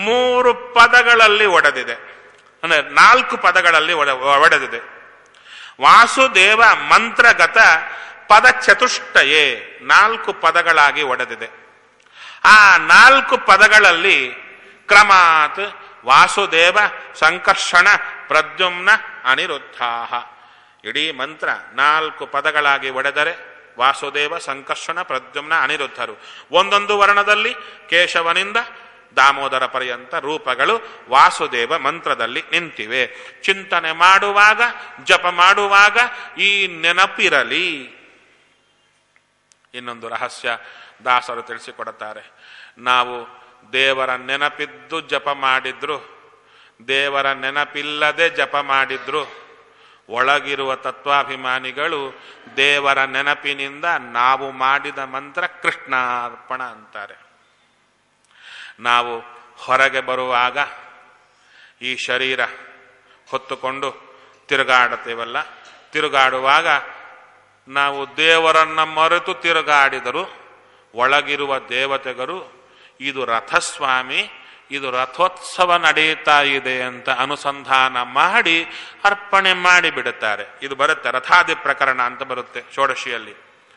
3 ಪದಗಳಲ್ಲಿ ಒಡೆದಿದೆ, ಅಂದ್ರೆ 4 ಪದಗಳಲ್ಲಿ ಒಡೆದಿದೆ. ವಾಸುದೇವ ಮಂತ್ರಗತ ಪದ ಚತುಷ್ಟಯೇ 4 ಪದಗಳಾಗಿ ಒಡೆದಿದೆ. ಆ 4 ಪದಗಳಲ್ಲಿ ಕ್ರಮಾತ್ ವಾಸುದೇವ ಸಂಕರ್ಷಣ ಪ್ರದ್ಯುಮ್ನ ಅನಿರುದ್ಧಾಹ. ಇಡೀ ಮಂತ್ರ 4 ಪದಗಳಾಗಿ ಒಡೆದರೆ ವಾಸುದೇವ ಸಂಕರ್ಷಣ ಪ್ರದ್ಯುಮ್ನ ಅನಿರುದ್ಧರು. ಒಂದೊಂದು ವರ್ಣದಲ್ಲಿ ಕೇಶವನಿಂದ ದಾಮೋದರ ಪರ್ಯಂತ ರೂಪಗಳು ವಾಸುದೇವ ಮಂತ್ರದಲ್ಲಿ ನಿಂತಿವೆ. ಚಿಂತನೆ ಮಾಡುವಾಗ, ಜಪ ಮಾಡುವಾಗ ಈ ನೆನಪಿರಲಿ. ಇನ್ನೊಂದು ರಹಸ್ಯ ದಾಸರು ತಿಳಿಸಿಕೊಡುತ್ತಾರೆ. ನಾವು ದೇವರ ನೆನಪಿದ್ದು ಜಪ ಮಾಡಿದ್ರು, ದೇವರ ನೆನಪಿಲ್ಲದೆ ಜಪ ಮಾಡಿದ್ರು, ಒಳಗಿರುವ ತತ್ವಾಭಿಮಾನಿಗಳು ದೇವರ ನೆನಪಿನಿಂದ ನಾವು ಮಾಡಿದ ಮಂತ್ರ ಕೃಷ್ಣಾರ್ಪಣ ಅಂತಾರೆ. ನಾವು ಹೊರಗೆ ಬರುವಾಗ ಈ ಶರೀರ ಹೊತ್ತುಕೊಂಡು ತಿರುಗಾಡುತ್ತೇವಲ್ಲ, ತಿರುಗಾಡುವಾಗ ನಾವು ದೇವರನ್ನ ಮರೆತು ತಿರುಗಾಡಿದರು ಒಳಗಿರುವ ದೇವತೆಗಳು ಇದು ರಥಸ್ವಾಮಿ, ಇದು ರಥೋತ್ಸವ ನಡೆಯುತ್ತಾ ಇದೆ ಅಂತ ಅನುಸಂಧಾನ ಮಾಡಿ ಅರ್ಪಣೆ ಮಾಡಿಬಿಡುತ್ತಾರೆ. ಇದು ಬರುತ್ತೆ, ರಥಾದಿ ಪ್ರಕರಣ ಅಂತ ಬರುತ್ತೆ ಷೋಡಶಿಯಲ್ಲಿ.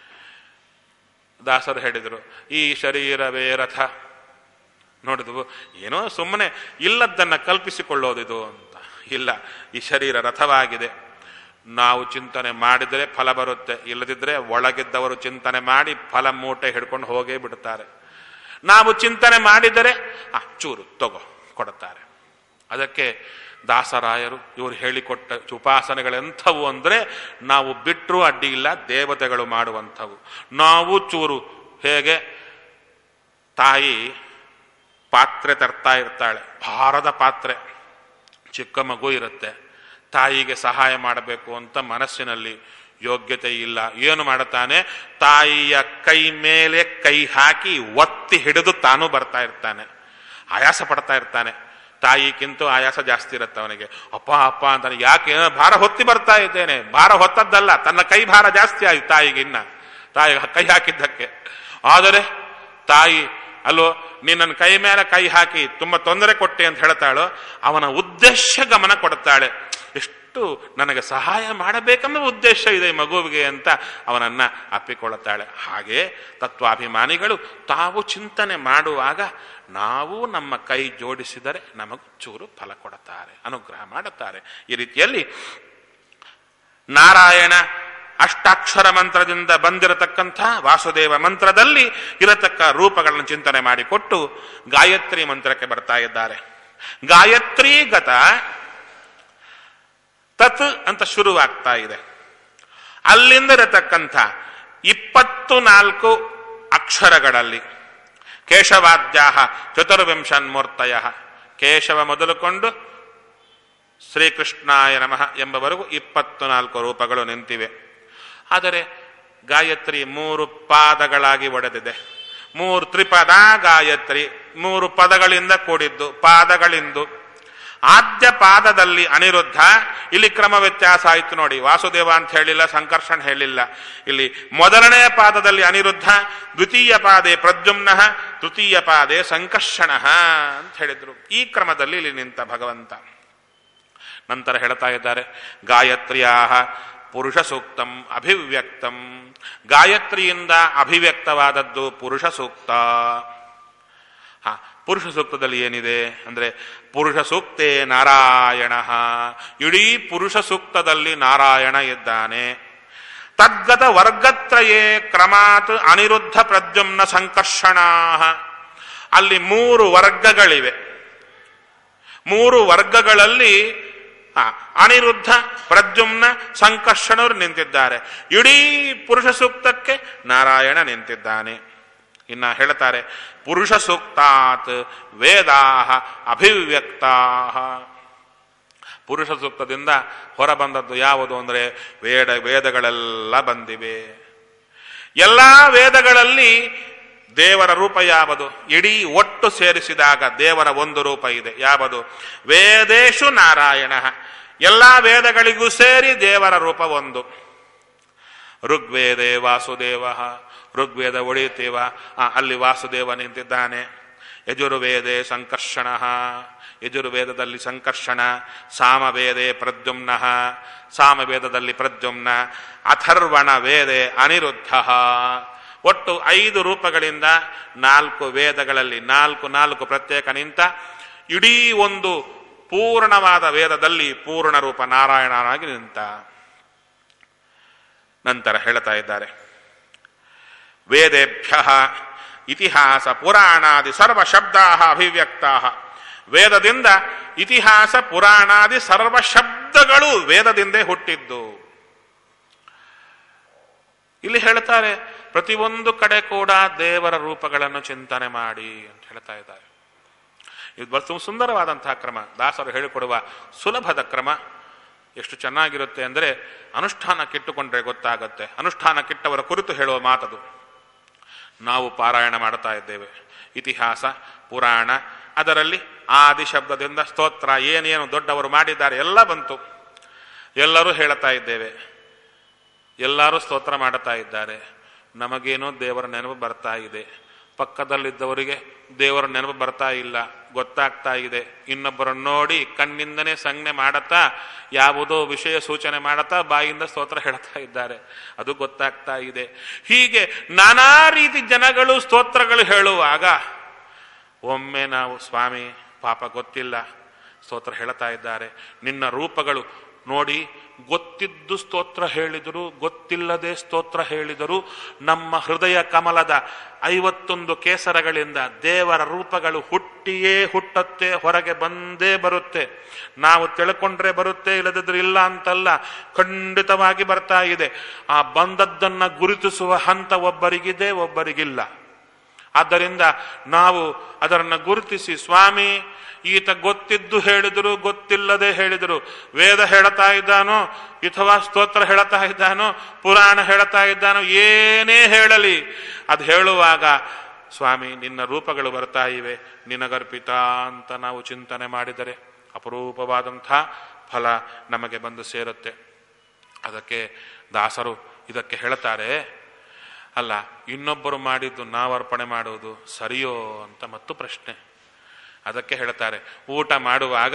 ದಾಸರು ಹೇಳಿದರು, ಈ ಶರೀರವೇ ರಥ. ನೋಡಿದ್ವು, ಏನೋ ಸುಮ್ಮನೆ ಇಲ್ಲದ್ದನ್ನು ಕಲ್ಪಿಸಿಕೊಳ್ಳೋದಿದು ಅಂತ. ಇಲ್ಲ, ಈ ಶರೀರ ರಥವಾಗಿದೆ. ನಾವು ಚಿಂತನೆ ಮಾಡಿದರೆ ಫಲ ಬರುತ್ತೆ, ಇಲ್ಲದಿದ್ದರೆ ಒಳಗಿದ್ದವರು ಚಿಂತನೆ ಮಾಡಿ ಫಲ ಮೂಟೆ ಹಿಡ್ಕೊಂಡು ಹೋಗೇ ಬಿಡುತ್ತಾರೆ. ನಾವು ಚಿಂತನೆ ಮಾಡಿದರೆ ಚೂರು ತಗೋ ಕೊಡುತ್ತಾರೆ. ಅದಕ್ಕೆ ದಾಸರಾಯರು ಇವರು ಹೇಳಿಕೊಟ್ಟ ಉಪಾಸನೆಗಳೆಂಥವು ಅಂದರೆ ನಾವು ಬಿಟ್ಟರೂ ಅಡ್ಡಿ ಇಲ್ಲ, ದೇವತೆಗಳು ಮಾಡುವಂಥವು. ನಾವು ಚೂರು ಹೇಗೆ ತಾಯಿ ಪಾತ್ರೆ ತರ್ತಾ ಇರ್ತಾಳೆ, ಭಾರದ ಪಾತ್ರೆ, ಚಿಕ್ಕ ಮಗು ಇರುತ್ತೆ, ತಾಯಿಗೆ ಸಹಾಯ ಮಾಡಬೇಕು ಅಂತ ಮನಸ್ಸಿನಲ್ಲಿ ಯೋಗ್ಯತೆ ಇಲ್ಲ. ಏನು ಮಾಡುತ್ತಾನೆ, ತಾಯಿಯ ಕೈ ಮೇಲೆ ಕೈ ಹಾಕಿ ಒತ್ತಿ ಹಿಡಿದು ತಾನು ಬರ್ತಾ ಇರ್ತಾನೆ, ಆಯಾಸ ಪಡ್ತಾ ಇರ್ತಾನೆ. ತಾಯಿಗಿಂತೂ ಆಯಾಸ ಜಾಸ್ತಿ ಇರುತ್ತೆ ಅವನಿಗೆ. ಅಪ್ಪ ಅಪ್ಪ ಅಂತಾನೆ. ಯಾಕೆ, ಭಾರ ಹೊತ್ತಿ ಬರ್ತಾ ಇದ್ದೇನೆ. ಭಾರ ಹೊತ್ತದ್ದಲ್ಲ, ತನ್ನ ಕೈ ಭಾರ ಜಾಸ್ತಿ ಆಯ್ತು ತಾಯಿಗೆ, ಇನ್ನ ತಾಯಿ ಕೈ ಹಾಕಿದ್ದಕ್ಕೆ. ಆದರೆ ತಾಯಿ ಅಲ್ಲೋ ನಿನ್ನ ಕೈ ಮೇಲೆ ಕೈ ಹಾಕಿ ತುಂಬಾ ತೊಂದರೆ ಕೊಟ್ಟೆ ಅಂತ ಹೇಳ್ತಾಳೋ, ಅವನ ಉದ್ದೇಶ ಗಮನ ಕೊಡುತ್ತಾಳೆ. ಎಷ್ಟು ನನಗೆ ಸಹಾಯ ಮಾಡಬೇಕೆಂಬ ಉದ್ದೇಶ ಇದೆ ಮಗುವಿಗೆ ಅಂತ ಅವನನ್ನ ಅಪ್ಪಿಕೊಳ್ಳುತ್ತಾಳೆ. ಹಾಗೆ ತತ್ವಾಭಿಮಾನಿಗಳು ತಾವು ಚಿಂತನೆ ಮಾಡುವಾಗ ನಾವು ನಮ್ಮ ಕೈ ಜೋಡಿಸಿದರೆ ನಮಗೂ ಚೂರು ಫಲ ಕೊಡುತ್ತಾರೆ, ಅನುಗ್ರಹ ಮಾಡುತ್ತಾರೆ. ಈ ರೀತಿಯಲ್ಲಿ ನಾರಾಯಣ ಅಷ್ಟಾಕ್ಷರ ಮಂತ್ರದಿಂದ ಬಂದಿರತಕ್ಕಂಥ ವಾಸುದೇವ ಮಂತ್ರದಲ್ಲಿ ಇರತಕ್ಕ ರೂಪಗಳನ್ನು ಚಿಂತನೆ ಮಾಡಿಕೊಟ್ಟು ಗಾಯತ್ರಿ ಮಂತ್ರಕ್ಕೆ ಬರ್ತಾ ಇದ್ದಾರೆ. ಗಾಯತ್ರಿ ಗತ ತತ್ ಅಂತ ಶುರುವಾಗ್ತಾ ಇದೆ. ಅಲ್ಲಿಂದ ಇರತಕ್ಕಂಥ 24 ಅಕ್ಷರಗಳಲ್ಲಿ ಕೇಶವಾದ್ಯಾಹ ಚತುರ್ವಿಂಶನ್ಮೂರ್ತಯ, ಕೇಶವ ಮೊದಲುಕೊಂಡು ಶ್ರೀಕೃಷ್ಣಾಯ ನಮಃ ಎಂಬವರೆಗೂ 24 ರೂಪಗಳು ನಿಂತಿವೆ. ಆದರೆ ಗಾಯತ್ರಿ 3 ಪಾದಗಳಾಗಿ ಒಡೆದಿದೆ. 3 ತ್ರಿಪದ ಗಾಯತ್ರಿ, 3 ಪದಗಳಿಂದ ಕೂಡಿದ್ದು, ಪಾದಗಳಿಂದು. ಆದ್ಯ ಪಾದದಲ್ಲಿ ಅನಿರುದ್ಧ. ಇಲ್ಲಿ ಕ್ರಮ ವ್ಯತ್ಯಾಸ ಆಯಿತು ನೋಡಿ, ವಾಸುದೇವ ಅಂತ ಹೇಳಿಲ್ಲ, ಸಂಕರ್ಷಣ ಹೇಳಿಲ್ಲ. ಇಲ್ಲಿ ಮೊದಲನೆಯ ಪಾದದಲ್ಲಿ ಅನಿರುದ್ಧ, ದ್ವಿತೀಯ ಪಾದೆ ಪ್ರದ್ಯುಮ್ನ, ತೃತೀಯ ಪಾದೆ ಸಂಕರ್ಷಣ ಅಂತ ಹೇಳಿದ್ರು. ಈ ಕ್ರಮದಲ್ಲಿ ಇಲ್ಲಿ ನಿಂತ ಭಗವಂತ. ನಂತರ ಹೇಳ್ತಾ ಇದ್ದಾರೆ, ಗಾಯತ್ರಿಯಾ ಪುರುಷ ಸೂಕ್ತಂ ಅಭಿವ್ಯಕ್ತಂ. ಗಾಯತ್ರಿಯಿಂದ ಅಭಿವ್ಯಕ್ತವಾದದ್ದು ಪುರುಷ ಸೂಕ್ತ. ಪುರುಷ ಸೂಕ್ತದಲ್ಲಿ ಏನಿದೆ ಅಂದ್ರೆ, ಪುರುಷ ಸೂಕ್ತೇ ನಾರಾಯಣ. ಇಡೀ ಪುರುಷ ಸೂಕ್ತದಲ್ಲಿ ನಾರಾಯಣ ಇದ್ದಾನೆ. ತದ್ಗತ ವರ್ಗತ್ರಯೇ ಕ್ರಮಾತ್ ಅನಿರುದ್ಧ ಪ್ರದ್ಯುಮ್ನ ಸಂಕರ್ಷಣಾ. ಅಲ್ಲಿ 3 ವರ್ಗಗಳಿವೆ. 3 ವರ್ಗಗಳಲ್ಲಿ ಅನಿರುದ್ಧ ಪ್ರದ್ಯುಮ್ನ ಸಂಕರ್ಷಣರು ನಿಂತಿದ್ದಾರೆ. ಇಡೀ ಪುರುಷ ಸೂಕ್ತಕ್ಕೆ ನಾರಾಯಣ ನಿಂತಿದ್ದಾನೆ. ಇನ್ನ ಹೇಳ್ತಾರೆ, ಪುರುಷ ಸೂಕ್ತಾತ್ ವೇದಾ ಅಭಿವ್ಯಕ್ತಾ. ಪುರುಷ ಸೂಕ್ತದಿಂದ ಹೊರಬಂದದ್ದು ಯಾವುದು ಅಂದರೆ ವೇದಗಳೆಲ್ಲ ಬಂದಿವೆ. ಎಲ್ಲ ವೇದಗಳಲ್ಲಿ ದೇವರ ರೂಪ ಯಾವುದು? ಇಡೀ ಒಟ್ಟು ಸೇರಿಸಿದಾಗ ದೇವರ ಒಂದು ರೂಪ ಇದೆ. ಯಾವುದು? ವೇದೇಶು ನಾರಾಯಣ. ಎಲ್ಲ ವೇದಗಳಿಗೂ ಸೇರಿ ದೇವರ ರೂಪ ಒಂದು. ಋಗ್ವೇದೇ ವಾಸುದೇವ. ಋಗ್ವೇದ ಒಡೆಯುತ್ತೇವ, ಅಲ್ಲಿ ವಾಸುದೇವ ನಿಂತಿದ್ದಾನೆ. ಯಜುರ್ವೇದೇ ಸಂಕರ್ಷಣ. ಯಜುರ್ವೇದದಲ್ಲಿ ಸಂಕರ್ಷಣ, ಸಾಮವೇದೆ ಪ್ರದ್ಯುಮ್ನ, ಸಾಮವೇದದಲ್ಲಿ ಪ್ರದ್ಯುಮ್ನ, ಅಥರ್ವಣ ವೇದೆ ಅನಿರುದ್ಧ. ಒಟ್ಟು 5 ರೂಪಗಳಿಂದ 4 ವೇದಗಳಲ್ಲಿ 4 ಪ್ರತ್ಯೇಕ ನಿಂತ ಇಡೀ ಒಂದು ಪೂರ್ಣವಾದ ವೇದದಲ್ಲಿ ಪೂರ್ಣ ರೂಪ ನಾರಾಯಣನಾಗಿ ನಿಂತ. ನಂತರ ಹೇಳ್ತಾ ಇದ್ದಾರೆ, ವೇದೇಭ್ಯ ಇತಿಹಾಸ ಪುರಾಣಾದಿ ಸರ್ವ ಶಬ್ದಾ ಅಭಿವ್ಯಕ್ತಾ. ವೇದದಿಂದ ಇತಿಹಾಸ ಪುರಾಣಾದಿ ಸರ್ವ ಶಬ್ದಗಳು ವೇದದಿಂದೇ ಹುಟ್ಟಿದ್ದು. ಇಲ್ಲಿ ಹೇಳ್ತಾರೆ, ಪ್ರತಿಯೊಂದು ಕಡೆ ಕೂಡ ದೇವರ ರೂಪಗಳನ್ನು ಚಿಂತನೆ ಮಾಡಿ ಅಂತ ಹೇಳ್ತಾ ಇದ್ದಾರೆ. ಇದು ಸುಂದರವಾದಂತಹ ಕ್ರಮ, ದಾಸರು ಹೇಳಿಕೊಡುವ ಸುಲಭದ ಕ್ರಮ. ಎಷ್ಟು ಚೆನ್ನಾಗಿರುತ್ತೆ ಅಂದರೆ ಅನುಷ್ಠಾನಕ್ಕಿಟ್ಟುಕೊಂಡ್ರೆ ಗೊತ್ತಾಗತ್ತೆ. ಅನುಷ್ಠಾನಕ್ಕಿಟ್ಟವರ ಕುರಿತು ಹೇಳುವ ಮಾತದು. ನಾವು ಪಾರಾಯಣ ಮಾಡ್ತಾ ಇದ್ದೇವೆ, ಇತಿಹಾಸ ಪುರಾಣ, ಅದರಲ್ಲಿ ಆದಿ ಶಬ್ದದಿಂದ ಸ್ತೋತ್ರ ಏನೇನು ದೊಡ್ಡವರು ಮಾಡಿದ್ದಾರೆ ಎಲ್ಲ ಬಂತು. ಎಲ್ಲರೂ ಹೇಳ್ತಾ ಇದ್ದೇವೆ, ಎಲ್ಲರೂ ಸ್ತೋತ್ರ ಮಾಡುತ್ತಾ ಇದ್ದಾರೆ. ನಮಗೇನೋ ದೇವರ ನೆನಪು ಬರ್ತಾ ಇದೆ, ಪಕ್ಕದಲ್ಲಿದ್ದವರಿಗೆ ದೇವರ ನೆನಪು ಬರ್ತಾ ಇಲ್ಲ, ಗೊತ್ತಾಗ್ತಾ ಇದೆ. ಇನ್ನೊಬ್ಬರನ್ನು ನೋಡಿ ಕಣ್ಣಿಂದನೇ ಸಂಜ್ಞೆ ಮಾಡುತ್ತಾ ಯಾವುದೋ ವಿಷಯ ಸೂಚನೆ ಮಾಡುತ್ತಾ ಬಾಯಿಂದ ಸ್ತೋತ್ರ ಹೇಳ್ತಾ ಇದ್ದಾರೆ, ಅದು ಗೊತ್ತಾಗ್ತಾ ಇದೆ. ಹೀಗೆ ನಾನಾ ರೀತಿ ಜನಗಳು ಸ್ತೋತ್ರಗಳು ಹೇಳುವಾಗ ಒಮ್ಮೆ ನಾವು ಸ್ವಾಮಿ ಪಾಪ ಗೊತ್ತಿಲ್ಲ ಸ್ತೋತ್ರ ಹೇಳ್ತಾ ಇದ್ದಾರೆ, ನಿನ್ನ ರೂಪಗಳು ನೋಡಿ ಗೊತ್ತಿದ್ದು ಸ್ತೋತ್ರ ಹೇಳಿದರು, ಗೊತ್ತಿಲ್ಲದೆ ಸ್ತೋತ್ರ ಹೇಳಿದರು. ನಮ್ಮ ಹೃದಯ ಕಮಲದ 51 ಕೇಸರಗಳಿಂದ ದೇವರ ರೂಪಗಳು ಹುಟ್ಟಿಯೇ ಹುಟ್ಟತ್ತೆ, ಹೊರಗೆ ಬಂದೇ ಬರುತ್ತೆ. ನಾವು ತಿಳ್ಕೊಂಡ್ರೆ ಬರುತ್ತೆ, ಇಲ್ಲದಿದ್ರೆ ಇಲ್ಲ ಅಂತಲ್ಲ, ಖಂಡಿತವಾಗಿ ಬರ್ತಾ ಇದೆ. ಆ ಬಂದದ್ದನ್ನ ಗುರುತಿಸುವ ಹಂತ ಒಬ್ಬರಿಗಿದೆ, ಒಬ್ಬರಿಗಿಲ್ಲ. ಆದ್ದರಿಂದ ನಾವು ಅದನ್ನು ಗುರುತಿಸಿ, ಸ್ವಾಮಿ ಈತ ಗೊತ್ತಿದ್ದು ಹೇಳಿದರು, ಗೊತ್ತಿಲ್ಲದೆ ಹೇಳಿದರು, ವೇದ ಹೇಳ್ತಾ ಇದ್ದಾನೋ ಅಥವಾ ಸ್ತೋತ್ರ ಹೇಳ್ತಾ ಇದ್ದಾನೋ ಪುರಾಣ ಹೇಳ್ತಾ ಇದ್ದಾನೋ ಏನೇ ಹೇಳಲಿ, ಅದು ಹೇಳುವಾಗ ಸ್ವಾಮಿ ನಿನ್ನ ರೂಪಗಳು ಬರ್ತಾ ಇವೆ, ನಿನಗರ್ಪಿತ ಅಂತ ನಾವು ಚಿಂತನೆ ಮಾಡಿದರೆ ಅಪರೂಪವಾದಂಥ ಫಲ ನಮಗೆ ಬಂದು ಸೇರುತ್ತೆ. ಅದಕ್ಕೆ ದಾಸರು ಇದಕ್ಕೆ ಹೇಳ್ತಾರೆ, ಅಲ್ಲ ಇನ್ನೊಬ್ಬರು ಮಾಡಿದ್ದು ನಾವು ಅರ್ಪಣೆ ಮಾಡುವುದು ಸರಿಯೋ ಅಂತ ಮತ್ತು ಪ್ರಶ್ನೆ. ಅದಕ್ಕೆ ಹೇಳ್ತಾರೆ, ಊಟ ಮಾಡುವಾಗ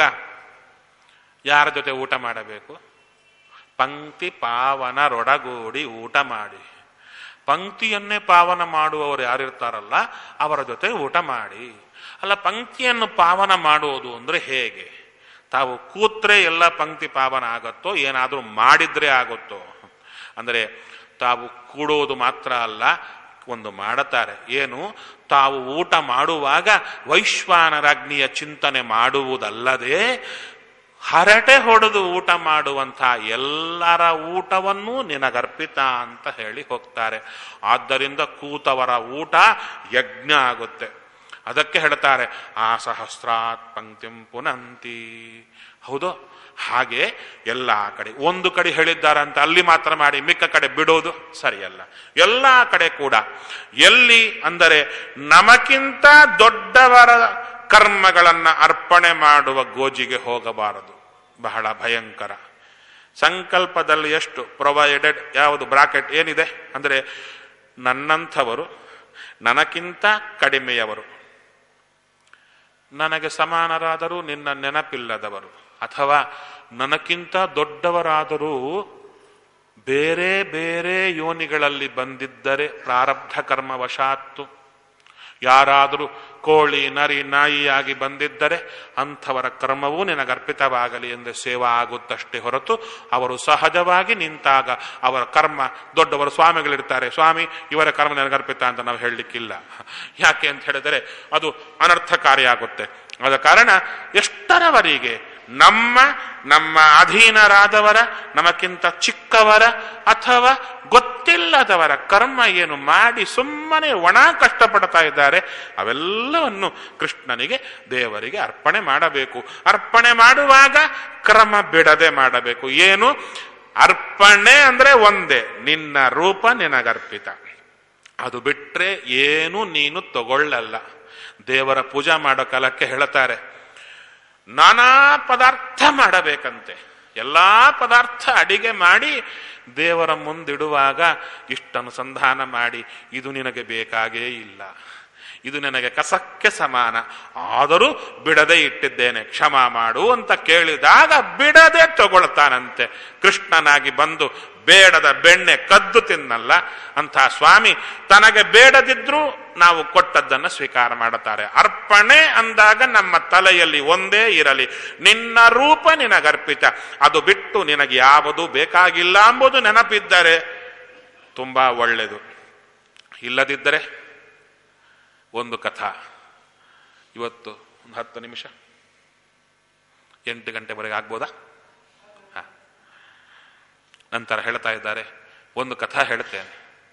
ಯಾರ ಜೊತೆ ಊಟ ಮಾಡಬೇಕು? ಪಂಕ್ತಿ ಪಾವನರೊಡಗೂಡಿ ಊಟ ಮಾಡಿ. ಪಂಕ್ತಿಯನ್ನೇ ಪಾವನ ಮಾಡುವವರು ಯಾರಿರ್ತಾರಲ್ಲ ಅವರ ಜೊತೆ ಊಟ ಮಾಡಿ. ಅಲ್ಲ, ಪಂಕ್ತಿಯನ್ನು ಪಾವನ ಮಾಡುವುದು ಅಂದ್ರೆ ಹೇಗೆ? ತಾವು ಕೂತ್ರೆ ಎಲ್ಲ ಪಂಕ್ತಿ ಪಾವನ ಆಗತ್ತೋ, ಏನಾದರೂ ಮಾಡಿದ್ರೆ ಆಗುತ್ತೋ? ಅಂದರೆ ತಾವು ಕೂಡೋದು ಮಾತ್ರ ಅಲ್ಲ, ಒಂದು ಮಾಡುತ್ತಾರೆ. ಏನು? ತಾವು ಊಟ ಮಾಡುವಾಗ ವೈಶ್ವಾನರಾಜ್ಞಿಯ ಚಿಂತನೆ ಮಾಡುವುದಲ್ಲದೆ ಹರಟೆ ಹೊಡೆದು ಊಟ ಮಾಡುವಂಥ ಎಲ್ಲರ ಊಟವನ್ನೂ ನಿನಗರ್ಪಿತ ಅಂತ ಹೇಳಿ ಹೋಗ್ತಾರೆ. ಆದ್ದರಿಂದ ಕೂತವರ ಊಟ ಯಜ್ಞ ಆಗುತ್ತೆ. ಅದಕ್ಕೆ ಹೇಳ್ತಾರೆ, ಆ ಸಹಸ್ರಾತ್ ಪಂಕ್ತಿಂ ಪುನಂತಿ. ಹೌದು, ಹಾಗೆ ಎಲ್ಲ ಕಡೆ ಒಂದು ಕಡೆ ಹೇಳಿದ್ದಾರಂತ ಅಲ್ಲಿ ಮಾತ್ರ ಮಾಡಿ ಮಿಕ್ಕ ಕಡೆ ಬಿಡೋದು ಸರಿಯಲ್ಲ. ಎಲ್ಲ ಕಡೆ ಕೂಡ ಎಲ್ಲಿ ಅಂದರೆ ನಮಗಿಂತ ದೊಡ್ಡವರ ಕರ್ಮಗಳನ್ನು ಅರ್ಪಣೆ ಮಾಡುವ ಗೋಜಿಗೆ ಹೋಗಬಾರದು. ಬಹಳ ಭಯಂಕರ. ಸಂಕಲ್ಪದಲ್ಲಿ ಎಷ್ಟು ಪ್ರೊವೈಡೆಡ್, ಯಾವುದು ಬ್ರಾಕೆಟ್ ಏನಿದೆ ಅಂದರೆ ನನ್ನಂಥವರು, ನನಗಿಂತ ಕಡಿಮೆಯವರು, ನನಗೆ ಸಮಾನರಾದರೂ ನಿನ್ನ ನೆನಪಿಲ್ಲದವರು, ಅಥವಾ ನನಗಿಂತ ದೊಡ್ಡವರಾದರೂ ಬೇರೆ ಬೇರೆ ಯೋನಿಗಳಲ್ಲಿ ಬಂದಿದ್ದರೆ ಪ್ರಾರಬ್ಧ ಕರ್ಮವಶಾತ್ತು, ಯಾರಾದರೂ ಕೋಳಿ ನರಿ ನಾಯಿಯಾಗಿ ಬಂದಿದ್ದರೆ ಅಂಥವರ ಕರ್ಮವೂ ನಿನಗರ್ಪಿತವಾಗಲಿ ಎಂದು ಸೇವಾ ಆಗುತ್ತಷ್ಟೇ ಹೊರತು ಅವರು ಸಹಜವಾಗಿ ನಿಂತಾಗ ಅವರ ಕರ್ಮ, ದೊಡ್ಡವರು ಸ್ವಾಮಿಗಳಿರ್ತಾರೆ, ಸ್ವಾಮಿ ಇವರ ಕರ್ಮ ನನಗರ್ಪಿತ ಅಂತ ನಾವು ಹೇಳಲಿಕ್ಕಿಲ್ಲ. ಯಾಕೆ ಅಂತ ಹೇಳಿದರೆ ಅದು ಅನರ್ಥಕಾರಿಯಾಗುತ್ತೆ. ಆದ ಕಾರಣ ಎಷ್ಟರವರೆಗೆ ನಮ್ಮ ಅಧೀನರಾದವರ, ನಮಗಿಂತ ಚಿಕ್ಕವರ ಅಥವಾ ಗೊತ್ತಿಲ್ಲದವರ ಕರ್ಮ ಏನು ಮಾಡಿ ಸುಮ್ಮನೆ ಒಣ ಕಷ್ಟಪಡ್ತಾ ಇದ್ದಾರೆ ಅವೆಲ್ಲವನ್ನು ಕೃಷ್ಣನಿಗೆ, ದೇವರಿಗೆ ಅರ್ಪಣೆ ಮಾಡಬೇಕು. ಅರ್ಪಣೆ ಮಾಡುವಾಗ ಕ್ರಮ ಬಿಡದೆ ಮಾಡಬೇಕು. ಏನು? ಅರ್ಪಣೆ ಅಂದ್ರೆ ಒಂದೇ, ನಿನ್ನ ರೂಪ ನಿನಗರ್ಪಿತ. ಅದು ಬಿಟ್ರೆ ಏನು ನೀನು ತಗೊಳ್ಳಲ್ಲ. ದೇವರ ಪೂಜಾ ಮಾಡೋ ಕಾಲಕ್ಕೆ ಹೇಳ್ತಾರೆ, ನಾನಾ ಪದಾರ್ಥ ಮಾಡಬೇಕಂತೆ. ಎಲ್ಲಾ ಪದಾರ್ಥ ಅಡಿಗೆ ಮಾಡಿ ದೇವರ ಮುಂದಿಡುವಾಗ ಇಷ್ಟನುಸಂಧಾನ ಮಾಡಿ, ಇದು ನಿನಗೆ ಬೇಕಾಗೇ ಇಲ್ಲ, ಇದು ನನಗೆ ಕಸಕ್ಕೆ ಸಮಾನ, ಆದರೂ ಬಿಡದೆ ಇಟ್ಟಿದ್ದೇನೆ, ಕ್ಷಮ ಮಾಡು ಅಂತ ಕೇಳಿದಾಗ ಬಿಡದೆ ತಗೊಳ್ತಾನಂತೆ. ಕೃಷ್ಣನಾಗಿ ಬಂದು ಬೇಡದ ಬೆಣ್ಣೆ ಕದ್ದು ತಿನ್ನಲ್ಲ ಅಂಥ ಸ್ವಾಮಿ ತನಗೆ ಬೇಡದಿದ್ರೂ ನಾವು ಕೊಟ್ಟದ್ದನ್ನು ಸ್ವೀಕಾರ ಮಾಡುತ್ತಾರೆ. ಅರ್ಪಣೆ ಅಂದಾಗ ನಮ್ಮ ತಲೆಯಲ್ಲಿ ಒಂದೇ ಇರಲಿ, ನಿನ್ನ ರೂಪ ನಿನಗರ್ಪಿತ, ಅದು ಬಿಟ್ಟು ನಿನಗೆ ಯಾವುದು ಬೇಕಾಗಿಲ್ಲ ಎಂಬುದು ನೆನಪಿದ್ದರೆ ತುಂಬಾ ಒಳ್ಳೆಯದು. ಇಲ್ಲದಿದ್ದರೆ ಒಂದು ಕಥಾ, ಇವತ್ತು ಒಂದು 10 ನಿಮಿಷ 8 ಗಂಟೆವರೆಗೆ ಆಗ್ಬೋದಾ? ನಂತರ ಹೇಳ್ತಾ ಇದ್ದಾರೆ, ಒಂದು ಕಥಾ ಹೇಳ್ತೇನೆ.